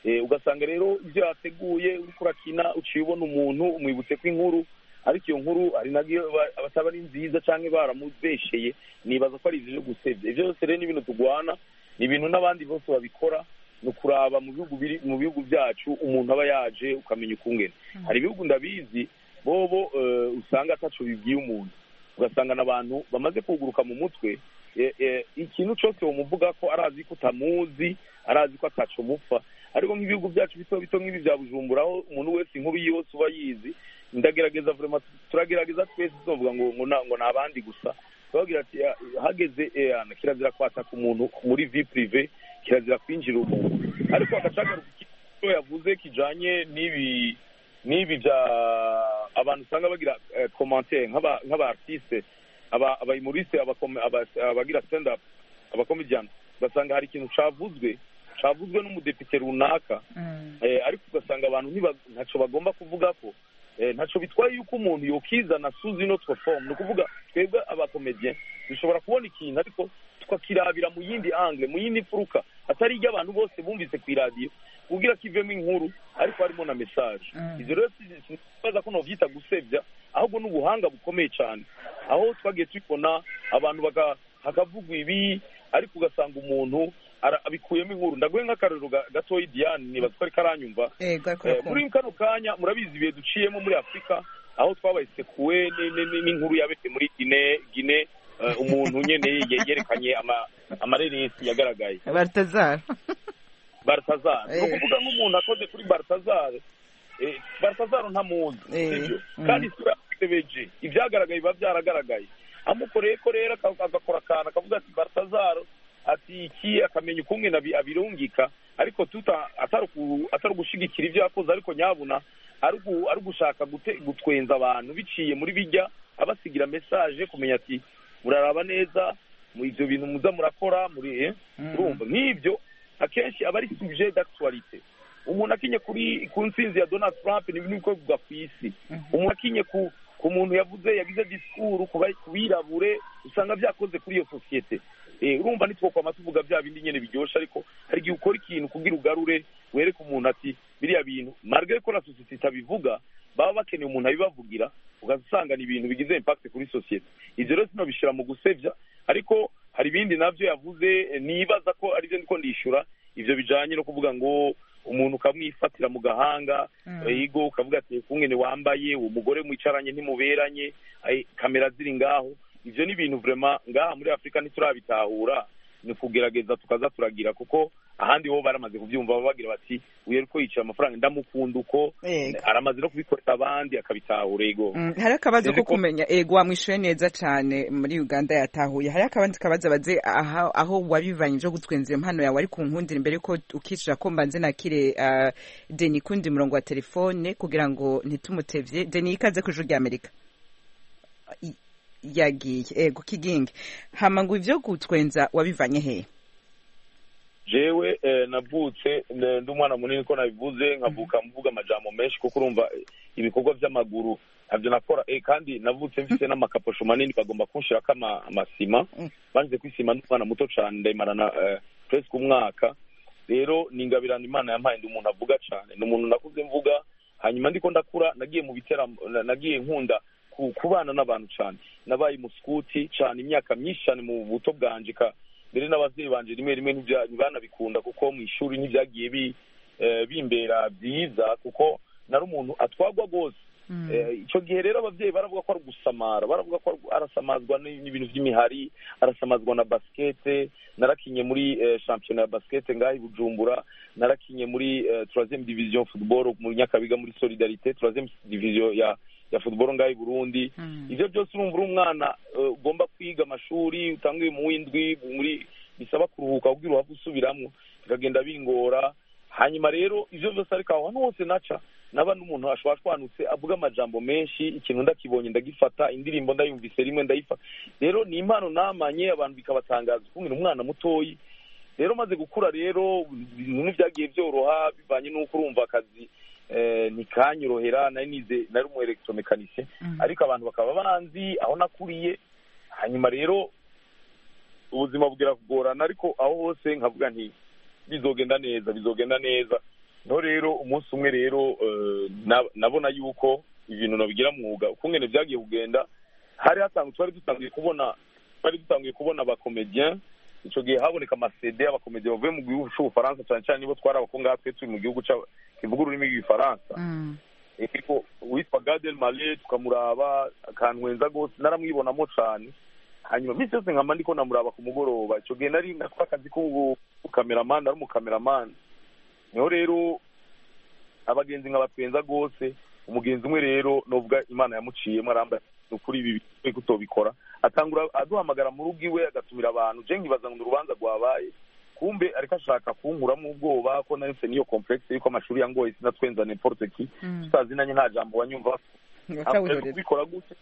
ugasanga rero ibyo yateguye uriko urakina uciye ubona umuntu umwibutse ko inkuru ariko iyo nkuru hari nabyo abataba ari nziza cyangwa baramubesheye nibaza ko ari ibyo gusebya ibyo byose rero ni ibintu tugwana ni ibintu n'abandi bose babikora ni ukuraba mu bihugu biri mu bihugu byacu umuntu aba yaje ukamenya ukungene hari ibihugu ndabizi bobo usanga ataco bibwiye umuntu ugasanga n'abantu bamaze kuguruka mu mutwe ikintu cyose umuvuga ko arazi ko utamuzi arazi ko ataco mupfa ariko nk'ibihugu byacu bito bito nk'ibi bya Bujumbura aho umuntu wese inkuru yose uba yizi ndagerageza vraiment turagerageza twese tuvuga ngo ngo nabandi gusa twagira ati hageze kirazira kwata ku muntu muri vie privé kirazira kwinjira umuntu ariko agacagaruka icyo yavuze kijanye n'ibi nibi bya abantu usanga bagira commentaire nk'aba nk'aba artiste aba abayimuriste abagira stand up abakomedian basanga hari ikintu cavuzwe cavuzwe n'umudepite runaka ariko ugasanga abantu ntaco bagomba kuvuga ko ntaco bitwaye yuko umuntu yokizana suzi not perform no kuvuga twebwe abakomedian dushobora kubona ikintu ariko tukakirabira mu yindi angle mu yindi furuka atari ijya abantu bose bumvise ku radio kugira kivemo inkuru ariko harimo na message ivyo rero sibaza ko novyita gusebya ahubwo n'ubuhanga bukomeye cyane aho twagiye tubona abantu baka hakavugwa ibi ariko ugasanga umuntu abikuyemo inkuru ndaguye nk'akarero gatoyi Diane nibaza ko ari karanyumva muri kano kanya murabizi ibihe duciyemo muri Afrika aho twabaye sekuwe n'inkuru yabete muri Guinea Guinea umuntu nyene yerekanye amareresi yagaragaye Baltazar Baltazar no kuvuga nk'umuntu akoze kuri Baltazar eh Baltazar ntamuzi sibyo kandi sura tebeje ibyagaragaye biba byaragaragaye amukoreye ko rero akagakora kana akavuga ati Baltazar ati iki akamenya ukumwe nabi abirungika ariko tuta ataruku atarugushigikira ibyo yakoze ariko nyabuna arugu arugushaka gutwenza abantu biciye muri bijya abasigira message kumenya ati muraraba neza mu ivyo bintu muza murakora muri urumva nk'ibyo akenshi abari sujet d'actualité umuntu akinye kuri ku nsinzi ya Donald Trump ni ibintu biko bwa kwisi umuntu akinye ku ku muntu yavuze yagize discours kubirabure usanga byakoze kuri iyo societe eh urumva nitwo kwa matuvuga bya bindi nyene biryosha ariko hari gihe ukora ikintu kugira ugarure wereka umuntu ati biriya bintu marge ko la societe tabivuga baba bakeneye umuntu abibavugira ugasanga ni ibintu bigize impact kuri societe ivyo rero sino bishira mu gusevya ariko hari ibindi navyo yavuze nibaza ko ari byo ndiko ndishura ivyo bijanye no kuvuga ngo umuntu kamwifatira mu gahanga yigo ukavuga ati kungene wambaye umugore mwicaranye ntimuberanye kamera ziri ngaho ivyo ni ibintu vraiment ngaha muri Afrika ntiturabitahura ni kugerageza tukaza turagira kuko ahandi ho baramaze kubyumva babagira bati uye ko yicara amafaranga ndamukunda uko aramaze no kubikorera abandi akabitahura ego mm, hari akabazo ko kumenya ego wamwishuye neza cyane muri Uganda yatahuye hari akabandi kabaza baze aho, aho wabivanye byo gutwenza impano yawe ari ku nkundira imbere ko ukicira ko mbanze nakire uh, Deni kundi murongo wa telefone kugira ngo ntitumutevye Deni ikaze ku ijuru rya Amerika yagiye ego kigingi hama ngo ivyo gutwenza wabivanye he jewe eh, navutse ndi umwana munini ko nabivuze nkavuka mvuga amajambo menshi kuko urumva ibikorwa by'amaguru navyo nakora eh, kandi navutse mfise n'amakaposho manini bagomba kunshira kama amasima mm. banze kwisima n'umwana muto cyane ndayimarana eh, presque umwaka rero ningabirana Imana yampaye ndi umuntu avuga cyane ni umuntu nakuze mvuga hanyuma ndiko ndakura nagiye mu bitera nagiye nkunda kubana n'abantu cyane nabaye muskuti cyane imyaka myinshi cyane mu buto bwanje ka mbere n'abavyeyi banje rimwe rimwe ntibana bikunda kuko mu ishuri ntibyagiye bi bimbera byiza kuko nari umuntu atwagwa gose ico gihe rero abavyeyi baravuga ko ari gusamara baravuga ko arasamazwa n'ibintu by'imihari arasamazwa na basket narakinye muri championnat ya basket ngahi Bujumbura narakinye muri troisième division football muri Nyakabiga muri Solidarité troisième division ya ya football ngahi Burundi ivyo byose urumva umwana ugomba kwiga amashuri utangiye mu windwi muri bisaba kuruhuka kugira uhavu usubiramwo bikagenda bingora hanyuma rero ivyo byose ariko aho hose naca naba n'umuntu ashobora twanutse avuga amajambo menshi ikintu ndakibonye ndagifata indirimbo ndayumvise rimwe ndayifa rero ni impano namanye abantu bikabatangaza kumwe umwana mutoyi rero maze gukura rero ibintu byagiye byoroha bivanye n'uko urumva akazi eh nikanyorohera nari nize nari umu electromecanicien ariko abantu bakaba banzi aho nakuriye hanyuma rero ubuzima bugira kugorana ariko aho hose nkavuga nti bizogenda neza bizogenda neza no rero umunsi umwe rero nabona yuko ibintu nabigira mwuga ukungene byagiye kugenda hari hasanzwe twari dutangiye kubona twari dutangiye kubona abakomediens ico gihe haboneka amasede y'abakomediens bavuye mu gihugu c'Ubufaransa cyane cyane nibo twari abakonga twe turi mu gihugu kivuga ururimi rw'igifaransa ariko witwa Gad Elmaleh tukamuraba akantwenza gose naramwibonamo cyane hanyuma misi yose nkama ndiko namuraba ku mugoroba ico gihe nari nakora akazi ko cameraman ari mu cameraman niho rero abagenzi nkabatwenza gose umugenzi umwe rero novuga Imana yamuciyemo aramba ukuri ibi biko tobikora atangura aduhamagara mu rugo iwe agatumira abantu je ngibaza ngo urubanza rwabaye kumbe ariko ashaka kunkuramo ubwoba ko nari mfite niyo complexe yuko amashuri yangoye sinatwenza n'importe qui tutazi nanye nta jambo wanyumva kubikora gutyo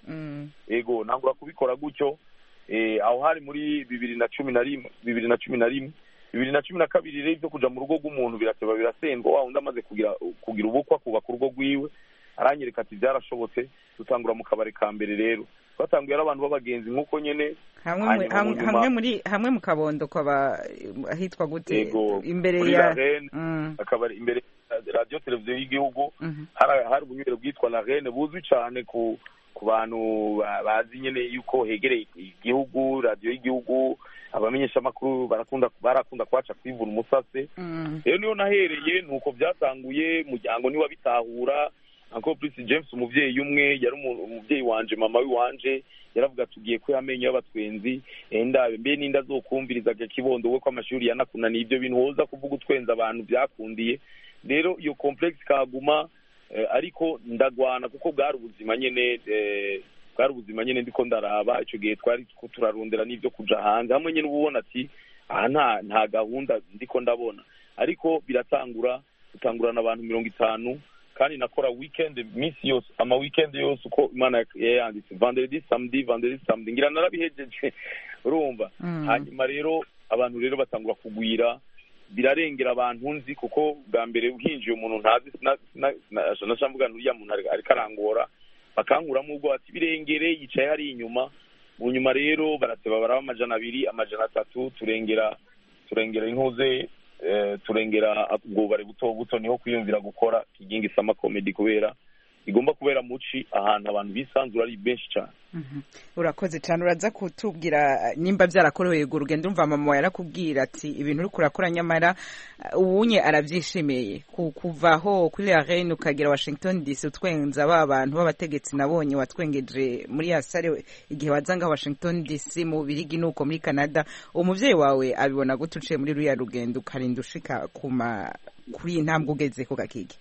ego nangura kubikora gutyo eh aho hari muri bibiri na cumi na rimwe bibiri na cumi na rimwe bibiri na cumi na kabiri rero byo kuja mu rugo rw'umuntu birateba birasendwa wa undi amaze kugira kugira ubukwa kubaka urugo rwiwe aranyereka ati byarashobotse dutangura mu kabare ka mbere rero twatanguye ari abantu b'abagenzi nk'uko nyene hamwe hamwe muri hamwe mu Kabondo kwaba ahitwa gute imbere ya akabari imbere radio televiziyo y'igihugu hari hari ubunyere bwitwa La Reine buzwi cyane ku ku bantu bazi nyene yuko hegereye igihugu radio y'igihugu abamenyesha makuru barakunda barakunda kwaca kwivuna umusase rero niyo nahereye nuko byatanguye muryango ni wabitahura Uncle Prince James umuvyeyi umwe yari umuvyeyi wanje mama wi wanje yaravuga tugiye ko yamenye y'abatwenzi enda mbe ninda zokumviriza kibondo we ko amashuri yanakunani ibyo bintu hoza kuvuga utwenza abantu byakundiye rero iyo complex kaguma eh, ariko ndagwana kuko bwari ubuzima nyene eh, bwari ubuzima nyene ndiko ndaraba ico gihe twari turarondera n'ivyo kuja hanze hamwe nyene ubona ati aha nta nta gahunda ndiko ndabona ariko biratangura gutangurana abantu mirongo itanu kandi nakora weekend misi yose ama weekend yose uko Imana yanditse vendredi samedi vendredi samedi ngira narabihejeje urumva mm. hanyuma rero abantu rero batangura kugwira birarengera abantu nzi kuko bwa mbere uhinjiye umuntu ntazi nashambuga n'uriya muntu ari karangora bakankuramo ubwo ati birengere yicaye hari inyuma mu nyuma rero barateba baraba amajana abiri amajana atatu turengera turengera inkoze eh, turengera ubwo bare buto buto niho kwiyumvira gukora kigingi sama comedy kubera igomba kubera muci ahantu abantu bisanzura ari benshi cyane. Mhm. Urakoze cyane uraza kutubwira nimba byarakorewe urugendo umva mama yarakubwira ati ibintu uri kurakora nyamara ubunye arabyishimiye kuvaho kuri la Reine ukagera Washington D C utwenza ba bantu b'abategetsi nabonye watwengeje muri ya sare igihe wazanga Washington D C mu Birigi nuko muri Canada umuvyeyi wawe abibona gutuciye muri ruya rugendo ukarinda ushika kuma kuri intambwe ugeze ko gakige.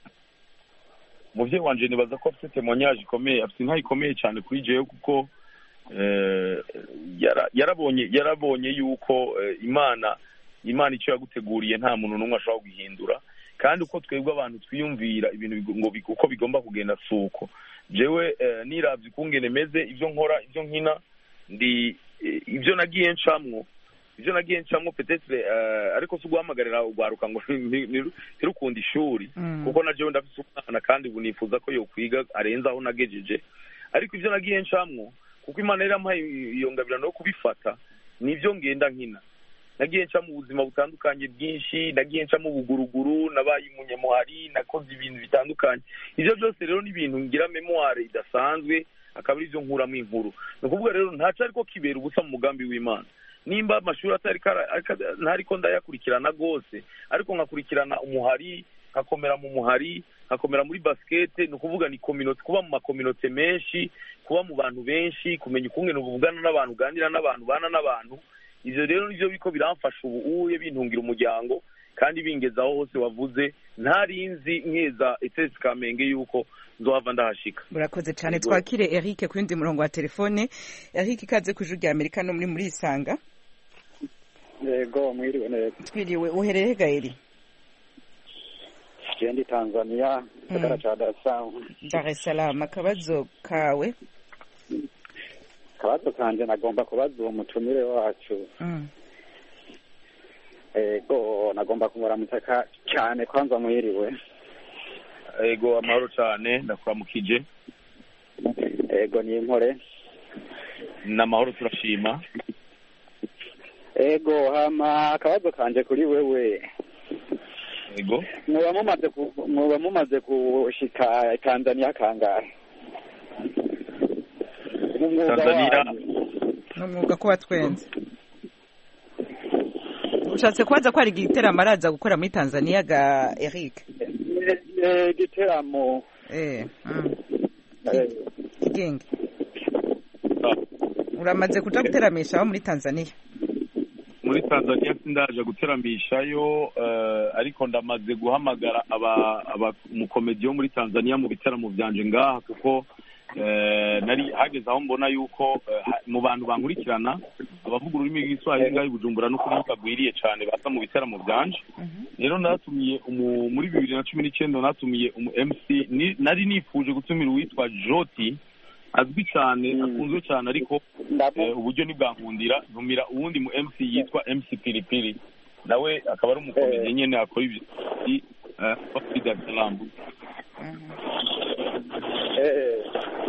Muvyeyi wanje nibaza ko afite témoignage ikomeye afite inka ikomeye cyane kuri jewe kuko eh yarabonye yarabonye yuko Imana Imana icyo yaguteguriye nta muntu numwe ashobora guhindura kandi uko twebwe abantu twiyumvira ibintu ngo uko bigomba kugenda suko jewe niravye kungene meze ivyo nkora ivyo nkina ndi ivyo nagiye ncamwo ivyo nagiye ncamwo peut-être ariko suguhamagarira ugwaruka ngo ntirukunda ishuri kuko na jewe ndafise umwana kandi bunifuza ko yo kwiga arenza aho nagejeje ariko ivyo nagiye ncamwo kuko Imana yarampaye iyo ngabirano yo kubifata nivyo ngenda nkina nagiye nca mu buzima butandukanye bwinshi nagiye nca mu buguruguru nabaye umunyemuhari nakoze ibintu bitandukanye ivyo byose rero ni ibintu ngira memoire idasanzwe akaba ivyo nkuramo inkuru no kuvuga rero ntaca ariko kibera ubusa mu mugambi w'Imana nimba amashuri atari ntariko ndayakurikirana gose ariko nkakurikirana umuhari nkakomera mu muhari nkakomera muri basket no kuvuga ni community kuba mu makominote menshi kuba mu bantu benshi kumenya ukungene ubuvugana n'abantu ganira n'abantu bana n'abantu ivyo rero nivyo biko biramfasha ubu uye bintungira umuryango kandi bingezaho hose wavuze ntarinzi nkeza etesi Kamenge yuko nzohava ndahashika. Murakoze cyane twakire Eric ku yindi murongo wa telefone. Eric kaze ku Ijwi Amerika no muri muri Isanga. Yego mwiriwe neza. Twiriwe uhereye gaeri. Jendi Tanzania Sagara cha Dar es Salaam. Dar es Salaam akabazo kawe. Kabazo kanje nagomba kubaza uwo mutumire wacu. Mm. Ego nagomba kumuramutaka cyane kwanza mwiriwe. Ego amahoro cyane ndakuramukije. Ego ni impore. Namahoro turashima. Ego hama akabazo kanje kuri wewe. ego mwoba mumaze ku- mwoba mumaze gushika Tanzania kangahe mu mwuga Tanzania wanyu ni umwuga kuba twenze ushatse kubaza ko hari igiteramo araza gukora muri Tanzania ga Eric Eh, eh, igiteramo eh mm. eh, Kigenge uramaze kuja guteramisha aho muri Tanzania muri Tanzania sindaje guteramishayo eh, ariko ndamaze guhamagara aba aba mukomedi yo muri Tanzania mu biteramo byanje ngaha kuko eh, nari hageze aho mbona yuko eh, ha- mu bantu bankurikirana abavuga ururimi rw'Igiswahili ngaho i Bujumbura no kuri bagwiriye cyane baza mu biteramo byanje rero natumiye umu- muri bibiri na cumi n'icyenda natumiye umu M C ni- nari nifuje gutumira uwitwa Joti azwi cyane akunzwe cyane ariko eh, uburyo ntibwankundira ntumira uwundi mu M C yitwa M C Pilipili nawe akaba ari umukomedi nyene akora ibyo eh muri Dar es Salaam eh,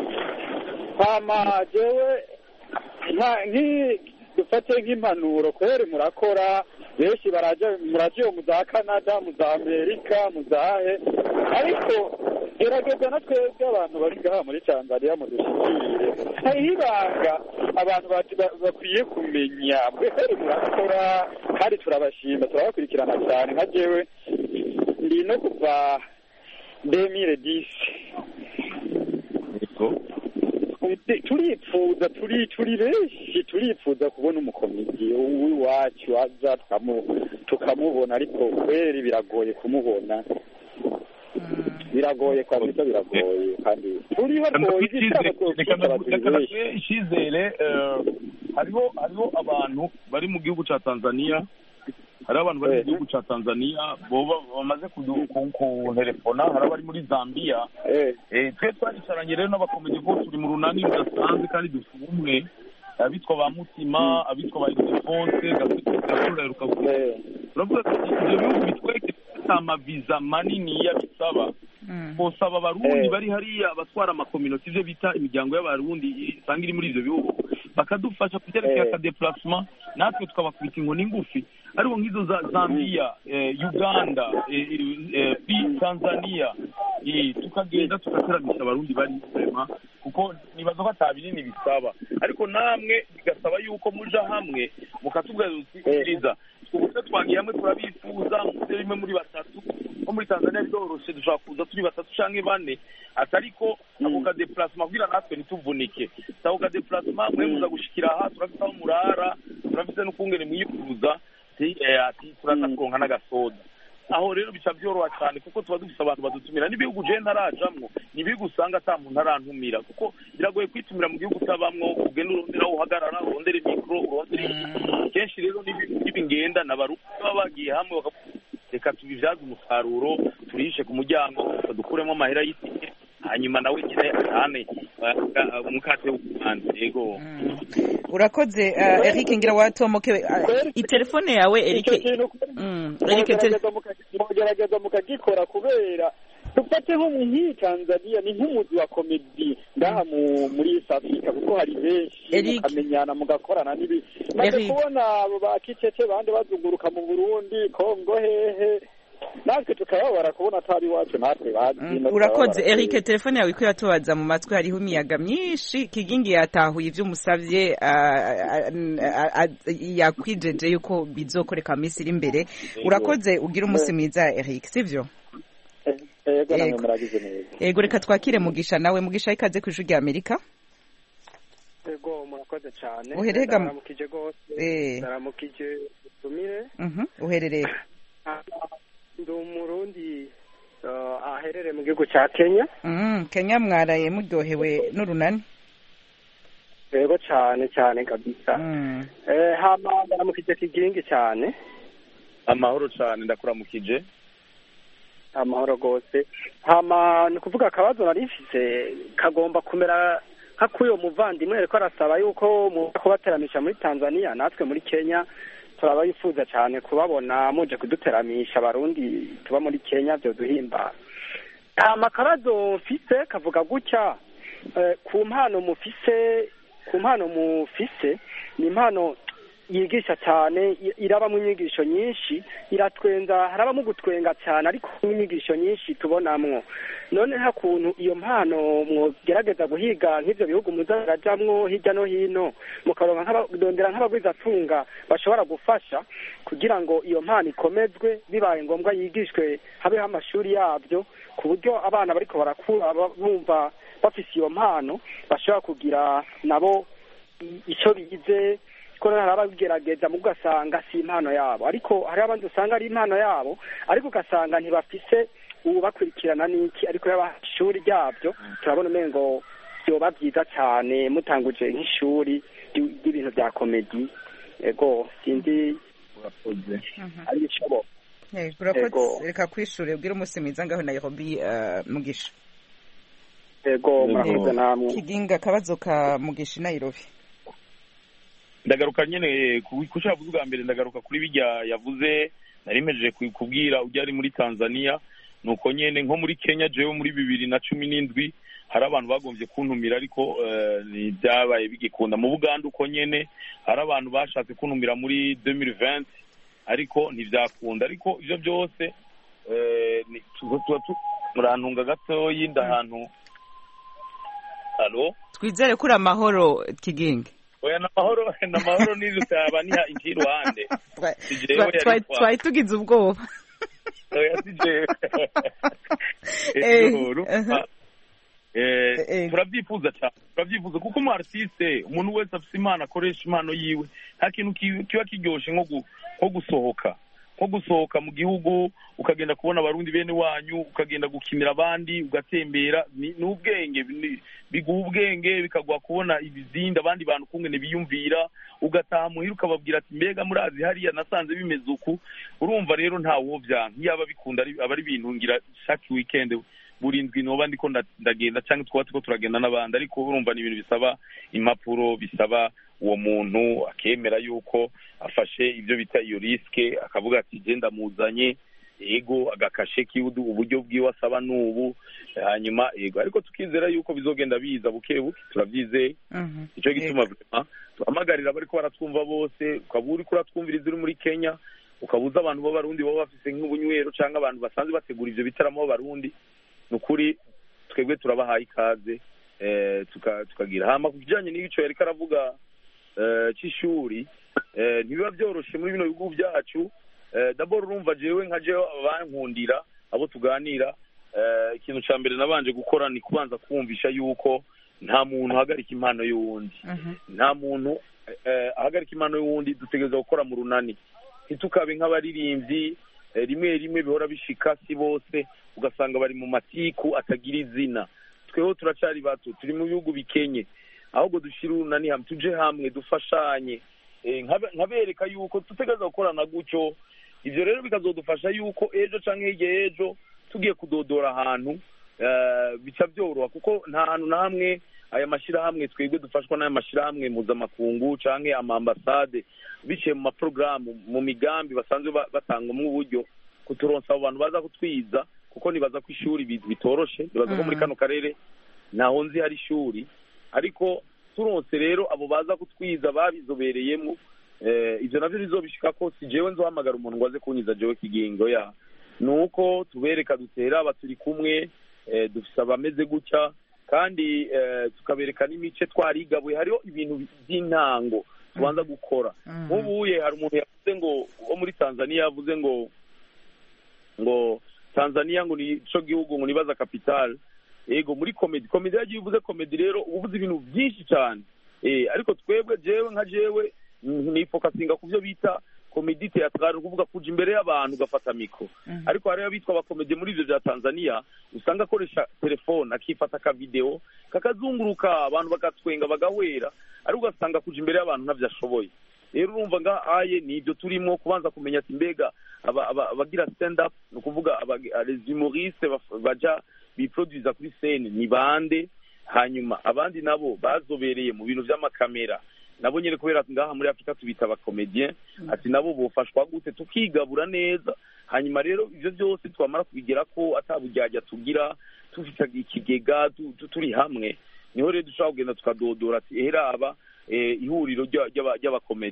hama jewe nka- nki dufate nk'impanuro kweri murakora benshi baraja muraje mu za Canada mu za Amerika mu zahe ariko gerageza na twebwe abantu bari ngaha muri Tanzania mu dushikire hariho ibanga abantu bati- ba- bakwiye kumenya mwebwe murakora kandi turabashima turabakurikirana cyane nka jewe ndi no kuva deux mille dix turipfuza turi turi benshi turipfuza kubona umukomedi w'iwacu aza tukamu- tukamubona ariko kweri biragoye kumubona biragoye kabisa biragoye kandi turiho rwose igitaramo twofite abantu benshi icyizere eh, hariho hariho abantu bari mu gihugu cya Tanzania hariho abantu bari mu gihugu cya Tanzania boba bamaze kunterefona hari abari muri Zambia eh eh twe twaricaranye rero n'abakomedi ko turi mu runani rudasanzwe kandi dufite ubumwe abitwa ba Mutima abitwa ba Ildefonse gafite rukavuga turavuga ati ibyo bihugu bitwereke amaviza manini yabisaba posaba abarundi bari hariya abatwara amakominote ivyo bita imiryango y'abarundi isanga iri muri ivyo bihugu bakadufasha kuterekera akadeplacement natwe tukabakubita inkoni ngufi ariko nk'izo za Zambia eh, Uganda eh, eh, Tanzania eh, tukagenda tugateramisha abarundi bari vraiment kuko nibaza ko atabinini bisaba ariko namwe bigasaba yuko muja hamwe mukatubwira usikiriza ubuse twangiye hamwe turabifuza muse rimwe muri batatu ko muri Tanzania bidoroshe dushaka kuza turi batatu canke bane atariko ako ka déplacement kugira natwe nituvunike saho ka déplacement mwe muza gushikira aha turafite aho murara turafite n'ukungene mwifuza ati turaza kuronka n'agasoda aho rero bica byoroha cyane kuko tuba dufite abantu badutumira n'ibihugu je ntarajamwo nibihugu usanga ata muntu arantumira kuko biragoye kwitumira mu gihugu utabamwo ugenda urondera aho uhagarara urondere mikro urondere kenshi rero n'ibingenda n'abarundi baba bagiye hamwe reka tubivyaze umusaruro turishe ku muryango dukuremo amahera y'itike hanyuma nawe nyine atane umukate w'ubuhanzi yego urakoze uh, Eric ngira watomoke uh, itelefone yawe Eric mm Eric mugerageza mukagikora kubera dufate nko mu Tanzania ni nk'umuzi wa comedy ngaha muri East Africa kuko hari benshi mukamenyana mugakorana nibi maze kubona abo bakicece bande bazunguruka mu Burundi Kongo hehe natwe tukababara kubona atari wacu natwe bazi urakoze Eric telefone yawe iko yatobaza mu matwi hariho imiyaga myinshi kigingi yatahuye ivyo musavye yakwijeje yuko bizokoreka misi iri imbere urakoze ugira umunsi mwiza Eric sivyo yego namwe muragize neza yego reka twakire Mugisha nawe Mugisha ikaze kw'ijuru rya Amerika yego murakoze cyane uherega muramukije gose eh naramukije tumire mhm uherereye ndi umurundi uh, aherere mu gihugu cya Kenya mhm Kenya mwaraye muryohewe n'urunani yego cyane cyane kabisa mm. eh hama naramukije kigingi cyane amahoro cyane ndakuramukije amahoro gose hama ni kuvuga akabazo narifise kagomba kumera hakuyo muvandimwe ariko arasaba yuko mu kubateramisha muri Tanzania natwe muri Kenya turaba yifuza cyane kubabona muje kuduteramisha abarundi tuba muri Kenya byo duhimba amakabazo mfise kavuga gutya eh, ku mpano mufise ku mpano mufise ni impano yigisha cyane irabamo inyigisho nyinshi iratwenza harabamo gutwenga cyane ariko n'inyigisho nyinshi tubonamwo none nta kuntu iyo mpano mwogerageza guhiga nk'ibyo bihugu muzarajamwo hirya no hino mukaronka nk'abadondera nk'abagwizatunga bashobora gufasha kugira ngo iyo mpano ikomezwe bibaye ngombwa yigishwe habeho amashuri yabyo ku buryo abana bariko barakura bumva bafise iyo mpano bashobora kugira nabo icyo bigize ko hari abagerageza mu ugasanga si impano yabo ariko hari abandi usanga ari impano yabo ariko ugasanga ntibafise ubu bakurikirana n'iki ariko y'abashuri ryabyo turabona umengo byoba byiza cyane mutanguje nk'ishuri ry'ibintu bya komedi ego sinzi ari bishoboka urakoze reka kwishura ubwira umunsi mwiza ngaho Nairobi Mugisha ego murakoze namwe Kiginga akabazo ka Mugisha Nairobi ndagaruka nyene kushaka kuvuga mbere ndagaruka kuri bijya yavuze narimejeje kubwira ujya ari muri Tanzania nuko nyene nko muri Kenya jewe muri bibiri na cumi n'indwi hari abantu bagombye kuntumira ariko ni byabaye bigikunda mu Buganda uko nyene hari abantu bashatse kuntumira muri deux mille vingt ariko ntivyakunda ariko ivyo byose eh murantunga gato yinda ahantu Allo twizere kuri amahoro Kiginga oya na mahoro na mahoro nizo cyaba niha inkiruhande twai tugize ubwoba oya sije eh eh turabyifuza cyane turabyifuza kuko umu artiste umuntu wese afite imana akoresha impano yiwe nta kintu kiba kiryoshe nko nko gusohoka nko gusohoka mu gihugu ukagenda kubona abarundi bene wanyu ukagenda gukinira abandi ugatembera ni ubwenge biguha ubwenge bikagwa kubona ibizinda abandi bantu kungene biyumvira ugataha muhira ukababwira ati mbega murazi hariya nasanze bimeze uku urumva rero nta wovya nk'iyaba bikunda abari bintungira chaque weekend burindwi noba ndiko ndagenda cyangwa twaba tuko turagenda n'abandi ariko urumva ni ibintu bisaba impapuro bisaba uwo muntu akemera yuko afashe ibyo bita iyo riske akavuga ati genda muzanye ego agakashe kiudu uburyo bwiwe asaba nubu hanyuma ego ariko tukizera yuko bizogenda biza buke buke turavyizeye ico gituma vraiment tuhamagarira bariko baratwumva bose ukaburi kuri atwumviriza uri muri Kenya ukabuza abantu b'abarundi baba bafise nk'ubunywero canke abantu basanzwe bategura ivyo bitaramo b'abarundi nukuri twebwe turabahaye ikaze eh tukagira hama kujanye n'ico yari karavuga eh c'ishuri eh ntibiba byoroshe muri bino bihugu byacu eh d'abord urumva jewe nka jewe abankundira abo tuganira eh ikintu ca mbere nabanje gukora ni kubanza kumvisha yuko nta muntu ahagarika impano y'uwundi nta muntu eh ahagarika impano y'uwundi dutegereza gukora mu runani ntitukabe nk'abaririmbyi rimwe rimwe bihora bishika si bose ugasanga bari mu matiku atagira izina tweho turacari bato turi mu bihugu bikenye ahubwo dushira urunani hamwe tuje hamwe dufashanye nkabereka yuko tutegereza gukorana gutyo ivyo rero bikazodufasha yuko ejo canke hirya ejo tugiye kudodora ahantu bica byoroha kuko nta hantu na hamwe aya mashirahamwe twebwe dufashwa n'aya mashirahamwe mpuzamakungu canke amambasade biciye mu maprogaramu mu migambi basanzwe batanga mu buryo kuturonsa abo bantu baza kutwiza kuko nibaza ko ishuri bitoroshe nibaza ko muri kano karere naho nzi hari ishuri ariko turonse rero abo baza kutwiza babizobereyemo eh ivyo navyo bizobishika ko si jewe nzohamagara umuntu ngo aze kunyiza jewe Kigingo ya nuko tubereka dutera abaturi kumwe eh dufisa bameze gutya kandi eh tukabereka n'imice twarigabuye hariho ibintu by'intango tubanza gukora nk'ubuye hari umuntu yavuze ngo wo muri Tanzania yavuze ngo ngo Tanzania ngo ni cyo gihugu ngo nibaza capital ego muri comedy comedy yagiye uvuze comedy rero uvuze ibintu byinshi cyane eh ariko twebwe jewe nka jewe ni focusinga ku byo bita comedy theatrale kuvuga kuja imbere y'abantu gafata mikro ariko hari abitwa ba comedy muri ivyo bya Tanzania usanga akoresha telefone akifata ka video kakazunguruka abantu bagatwenga bagahwera ari ugasanga kuja imbere y'abantu ntavyashoboye rero urumva nga aye ni ibyo turimo kubanza kumenya ati mbega abagira stand up no kuvuga les humoristes baja biproduza kuri scene ni bande hanyuma abandi nabo bazobereye mu bintu by'amakamera nabo nyere kubera ngaha muri Afrika tubita ba comedian ati nabo bofashwa gute tukigabura neza hanyuma rero ivyo byose twamara kubigera ko atabujyajya tugira tufite ikigega turi hamwe niho rero dushaka kugenda tukadodora ati ehera aba ihuriro ry'abakomedie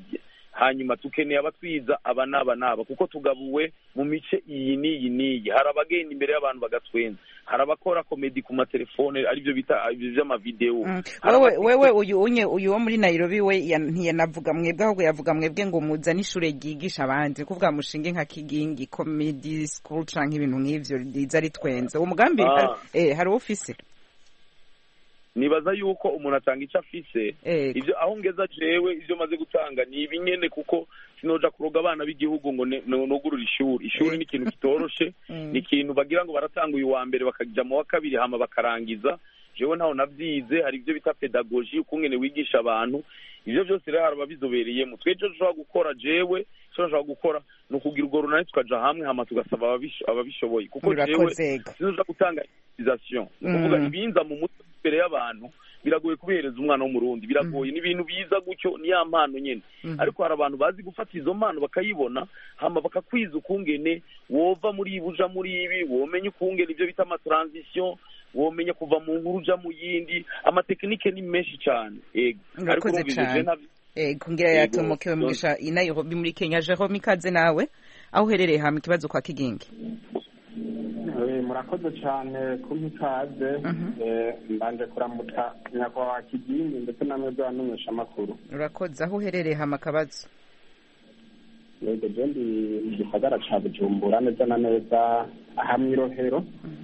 hanyuma tukeneye abatwiza aba n'aba n'aba kuko tugabuwe mu mice iyi n'iyi n'iyi. Hari abagenda imbere y'abantu bagatwenza, hari abakora komedi ku matelefone aribyo bita vy'amavideo. wewe wewe uyu unye uyu wo muri Nairobi we ntiyanavuga mwebwe ahubwo yavuga mwebwe ngo muza n'ishure ryigisha abandi kuvuga mushinge nka Kigingi Comedy School canke ibintu nk'ivyo riza ritwenza. Uwo mugambi Ah. eh hari office nibaza yuko umuntu atanga icyo afise. Ibyo aho ngeza jewe ibyo maze gutanga ni ibinyene kuko sinoja kuroga abana b'igihugu ngo ne- no- nugurura ishuri. Ishuri ni ikintu kitoroshe, ni ikintu bagira ngo baratanga uyu wa mbere bakajya mu wa kabiri hama bakarangiza. Jewe ntaho navyize, hari ibyo bita pedagogy ukungene wigisha abantu. Ivyo byose rero haraba bizobereyemo. Twejo dushobora gukora jewe, icyo nshobora gukora ni ukugira urwo runani tukaja hamwe hama tugasaba ababish- ababishoboye kuko jewe Murakozega. sinoja gutanga improvisation. Ni ukuvuga ibinza mu mutwe imbere y'abantu biragoye kubihereza umwana w'umurundi, biragoye ni ibintu biza gutyo ni ya mpano nyene. Ariko hari abantu bazi gufata izo mpano bakayibona hama bakakwiza ukungene wova muri ibi uja muri ibi, womenya ukungene ibyo bita ama transition, womenya kuva mu nkuru uja mu yindi. Amatekinike ni menshi cyane. Yego. Ariko Murakoze urumva ivyo je cyane. ntabyo- Eh kungira Yego. yatomokewe mugisha i Nairobi muri Kenya. Jerome ikaze nawe aho uherereye hamwe ikibazo kwa Kigingi. Eh, murakoze cyane kumpa ikaze. Eh, mbanje kuramutsa nyakubahwa Kigingi ndetse namwe bw'abamenyesha amakuru. Urakoze aho uherereye hamwe akabazo. Yego je ndi mu gisagara ca Bujumbura neza na neza aha mw'irohero.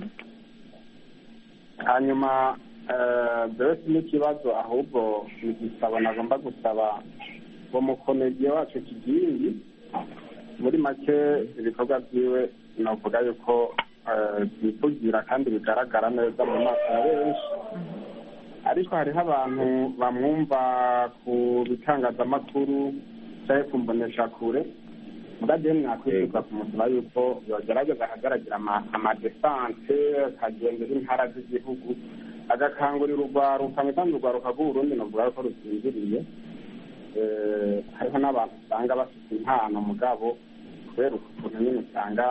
Hanyuma eh, mbere n'ikibazo ahubwo igisabo nagomba gusaba ngo mukomediye wacu Kigingi muri make ibikorwa byiwe navuga yuko eh, byivugira kandi bigaragara neza mu maso ya benshi, ariko hariho abantu bamwumva ku bitangazamakuru cyangwa ku mboneshakure. mugade mwakwifuza kumusaba yuko yogerageza akagaragara amadesante akagendera intara z'igihugu agakangurira urwaruka kandi urwaruka rw'uburundi navuga ko rusinziriye. Hariho n'abantu usanga bafite impano mugabo kubera ukuntu nyine usanga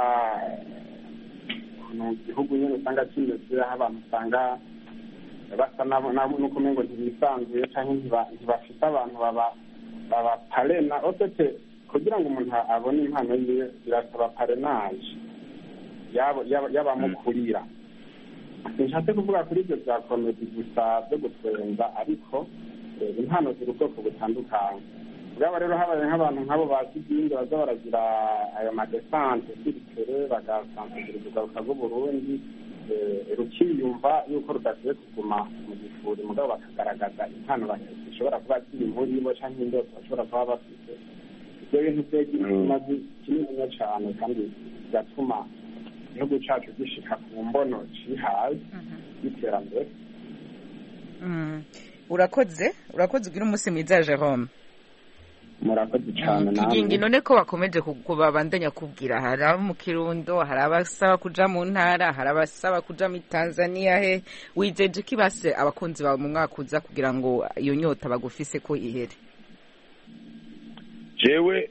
mu gihugu nyine usanga kimeze, aho abantu usanga basa n'uko umengo ntibisanzuye cyangwa ntibafite abantu babaparena. otete kugira ngo umuntu abone impano yiwe birasaba parenaje y'abamukurira. Sinshatse kuvuga kuri ibyo bya komedi gusa byo gutwenza, ariko impano ziri ubwoko butandukanye. bwaba rero habaye nk'abantu nk'abo ba Kigingi baza baragira ayo madesante sirikere bagasanzugiriza urwaruka rw'uburundi rukiyumva yuko rudakwiye kuguma mu gifuri, mugabo bakagaragaza impano zishobora kuba ziri muri bo cyangwa indoto bashobora kuba bafite. ibyo bintu byagira ikimazi kinini cyane kandi bigatuma igihugu cyacu gishika ku mbono cihaye y'iterambere. urakoze urakoze ugira umunsi mwiza Jerome. Murakoze cyane namwe. Kigingi none ko bakomeje kubabandanya kubwira, hari abo mu Kirundo, hari abasaba kuja mu ntara, hari abasaba kuja mu Tanzania. He wijeje kibase abakunzi bawe mu mwaka uza kugira ngo iyo nyota bagufise ko ihere? jewe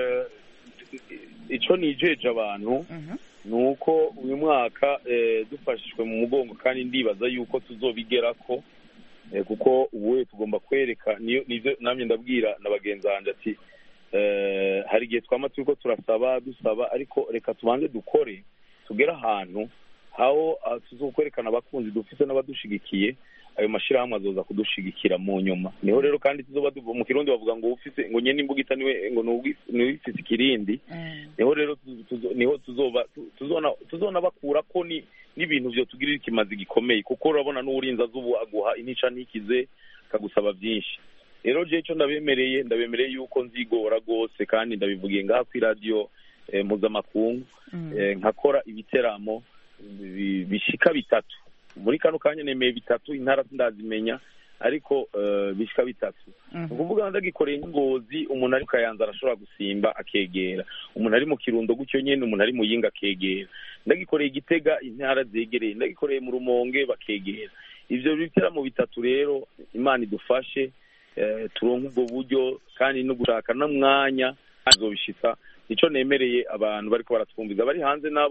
ico nijeje abantu nuko uyu mwaka dufashishwe mu mugongo kandi ndibaza yuko tuzobigerako, kuko ubuye tugomba kwereka nivyo namye ndabwira na bagenzi banje ati hari igihe twama turiko turasaba dusaba, ariko reka tubanze dukore tugera ahantu aho tuzokwerekana abakunzi dufise n'abadushigikiye, ayo mashirahamwe azoza kudushigikira mu nyuma. Niho rero kandi tuzoba mu Kirundi bavuga ngo ufise ngo nyene imbugita niwe ngo nuwifise ikirindi. Niho rero niho tuzoba tuzona tuzona bakura ko ni n'ibintu byo tugirira ikimazi gikomeye, kuko urabona n'urinza azubu aguha inica nikize akagusaba byinshi. Rero je cyo ndabemereye ndabemereye yuko nzigora gose kandi ndabivugiye ngaha ku radio mpuzamakungu, nkakora ibiteramo bishika bitatu muri kano kanya, nemeye bitatu, intara ndazimenya ariko bishika bitatu. Ukuvuga ndagikoreye Ngozi, umuntu ari Kayanza arashobora gusimba akegera, umuntu ari mu Kirundo gutyo nyene, umuntu ari mu Yinga akegera, ndagikoreye Gitega intara zegereye, ndagikoreye mu Rumonge bakegera. Ivyo biteramo bitatu rero Imana idufashe turonke ubwo buryo kandi no gushaka na mwanya azobishitsa. Nico nemereye abantu bariko baratwumviza bari hanze nabo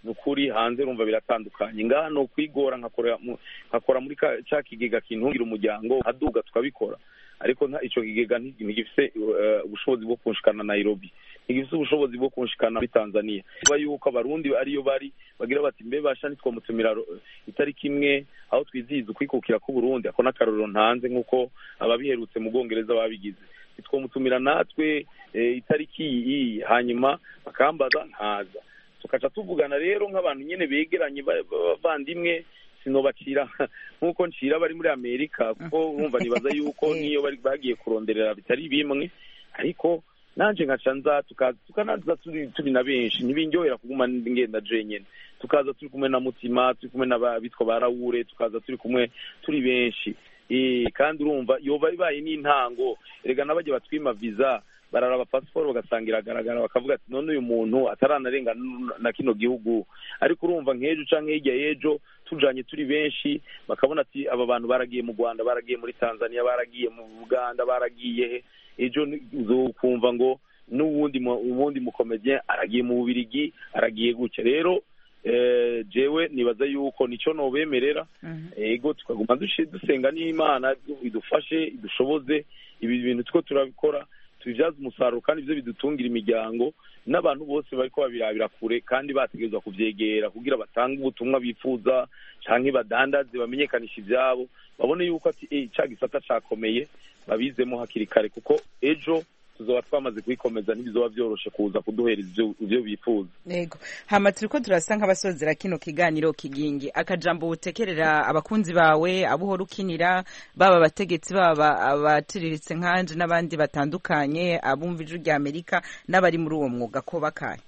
nukuri hanze rumva biratandukanye ngaha no kwigora nkakora nkakora muri ca kigega kintungira umuryango aduga tukabikora ariko nta ico kigega ntigifise ubushobozi bwo kunshikana Nairobi ntigifise ubushobozi bwo kunshikana muri Tanzania kuba yuko abarundi ariyo bari bagira bati mbe basha nitwo mutumira itariki imwe aho twizihiza kwikukira ku Burundi ako nakarorero ntanze nkuko ababiherutse mu Bwongereza babigize nitwo mutumira natwe itariki iyi hanyuma bakambaza ntaza tukaca tuvugana rero nk'abantu nyene begeranye bavandimwe sinobacira nkuko ncira bari muri Amerika kuko urumva nibaza yuko niyo bari bagiye kuronderera bitari bimwe ariko nanje nkaca nza tukanaza turi turi na benshi ntibinjohera kuguma ngenda je nyene tukaza turi kumwe na Mutima turi kumwe n'abitwa barawure tukaza turi kumwe turi benshi eh kandi urumva yoba ibaye n'intango erega nabaje batwima visa bararaba passport bagasangira agaragara bakavuga ati none uyu muntu ataranarenga na kino gihugu ariko urumva nkejo canke hirya yejo tujanye turi benshi bakabona ati aba bantu baragiye mu Rwanda baragiye muri Tanzania baragiye mu Uganda baragiye ejo uzokumva ngo n'uwundi uwundi mukomedien aragiye mu Bubirigi aragiye guca rero eh jewe nibaza yuko nico no bemerera ego tukaguma dusenga n'Imana idufashe idushoboze ibi bintu tuko turabikora tubyaza umusaruro kandi ivyo bidutungira imiryango n'abantu bose bariko babirabira kure kandi bategezwa kuvyegera kugira batanga ubutumwa bifuza canke badandaze bamenyekanisha ivyabo babone yuko ati eh ca gisata cakomeye babizemo hakiri kare kuko ejo tuzoba twamaze kwikomeza ntibizoba vyoroshe kuza kuduhereza ivyo bifuza yego hama turiko turasa nk'abasozera kino kiganiro kigingi akajambo utekerera abakunzi bawe abuhora ukinira baba abategetsi baba abatiriritse nkanje n'abandi batandukanye abumva ijwi rya Amerika n'abari muri uwo mwuga ko bakaye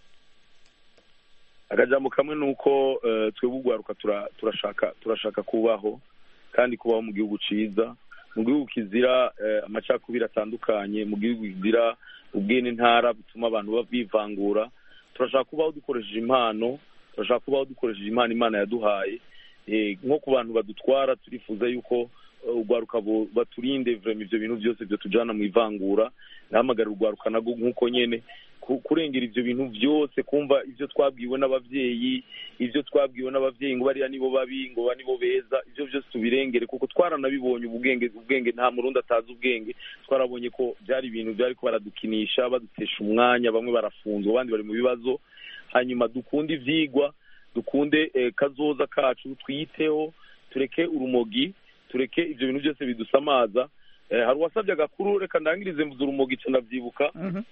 akajambo kamwe nuko uh, twebwe ugwaruka turashaka turashaka kubaho kandi kubaho mu gihugu ciza mu gihugu kizira amacakubiri atandukanye mu gihugu kizira ubwene ntara bituma abantu bavivangura turashaka kubaho dukoresheje impano turashaka kubaho dukoresheje impano Imana yaduhaye nko ku bantu badutwara turifuza yuko ugwaruka baturinde vraiment ivyo bintu byose byo tujana mu ivangura nahamagara ugwaruka nago nkuko nyene kurengera ivyo bintu byose kumva ivyo twabwiwe n'abavyeyi ivyo twabwiwe n'abavyeyi ngo bariya nibo babi ngo bani bo beza ivyo byose tubirengere kuko twaranabibonye ubwenge ubwenge nta murundi atazi ubwenge twarabonye ko byari ibintu byari ko baradukinisha badutesha umwanya bamwe barafunzwe abandi bari mu bibazo hanyuma dukunde ivyigwa dukunde eh, kazoza kacu twiteho tureke urumogi tureke ivyo bintu byose bidusamaza eh, hari wasabye agakuru reka ndangirize mvuze urumogi cyane byibuka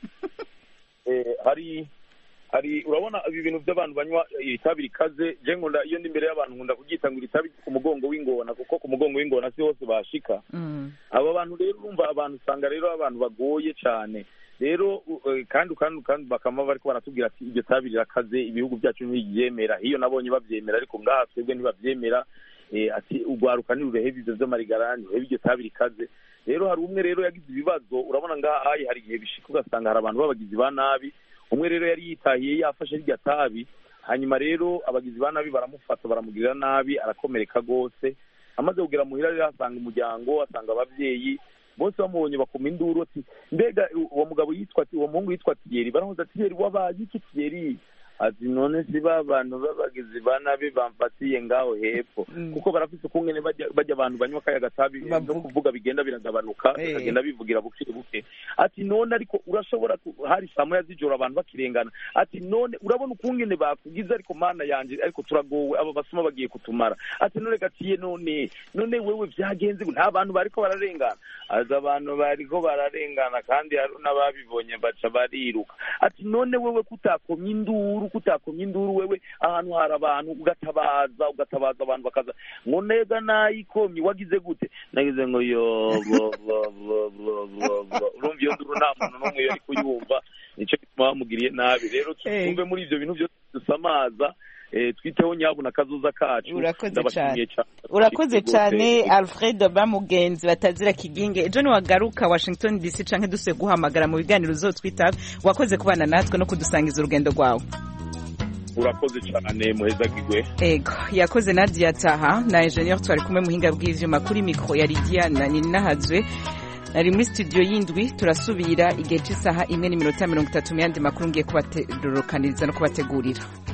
eh hari hari urabona ibi bintu by'abantu banywa itabi rikaze je nkunda iyo ndi imbere y'abantu nkunda kugitangura itabi ku mugongo w'ingona kuko ku mugongo w'ingona si hose bashika mm. aba bantu rero urumva abantu usanga rero abantu bagoye cyane rero kandi kandi kandi bakama bariko baratubwira ati iryo tabi rikaze ibihugu byacu ntibyemera iyo nabonye bavyemera ariko ngaha twebwe ntibavyemera eh ati ugwaruka ni ubehe ivyo vy'amarigarani ubehe iryo tabi rikaze rero hari umwe rero yagize ibibazo urabona ngaha hari igihe bishika ugasanga hari abantu babagizi ba nabi umwe rero yari yitahiye yafashe irya tabi hanyuma rero abagizi ba nabi baramufata baramugirira nabi arakomereka gose amaze kugera muhira rero asanga umuryango asanga abavyeyi bose bamubonye bakoma induru ati mbega uwo mugabo yitwa ati uwo muhungu yitwa Thierry barahoza Thierry wabaye iki Thierry ati none siba abantu babagizi ba nabi bamfatiye ngaho hepfo mm. kuko barafise kungene bajya bajya abantu banywa kaya gatabi no kuvuga bigenda biragabanuka hey. Bagenda bivugira buke buke ati none ariko urashobora hari samo yazijora abantu bakirengana ati none urabona ukungene bakugize ariko mana yanje ariko turagowe aba basuma bagiye kutumara ati none gatiye none none wewe vyagenze nta bantu bariko bararengana aza abantu bariko bararengana kandi hari n'ababibonye baca bariruka ati none wewe kutakomye induru kutakomye induru wewe ahantu hari abantu ugatabaza ugatabaza abantu bakaza ngo nega nayikomye wagize gute nagize ngo yo urumva iyo nduru nta muntu n'umwe yari kuyumva nico bamugiriye nabi rero twumve muri ivyo bintu byose dusamaza eh twiteho nyabu na kazoza kacu urakoze cyane urakoze cyane Alfred Bamugenzi batazira kiginge ejo ni wagaruka Washington D C canke duse guhamagara mu biganiro uzotwita wakoze kubana natwe no kudusangiza urugendo rwawe urakoze cyane muhezagirwe ego yakoze Nadia Taha na engineer twari kumwe muhinga bw'ivyuma kuri micro ya Lidiana Ninahazwe nari muri studio yindwi turasubira igihe cy'isaha imwe n'iminota mirongo itatu mu yandi makuru ngiye kubaterukaniza no kubategurira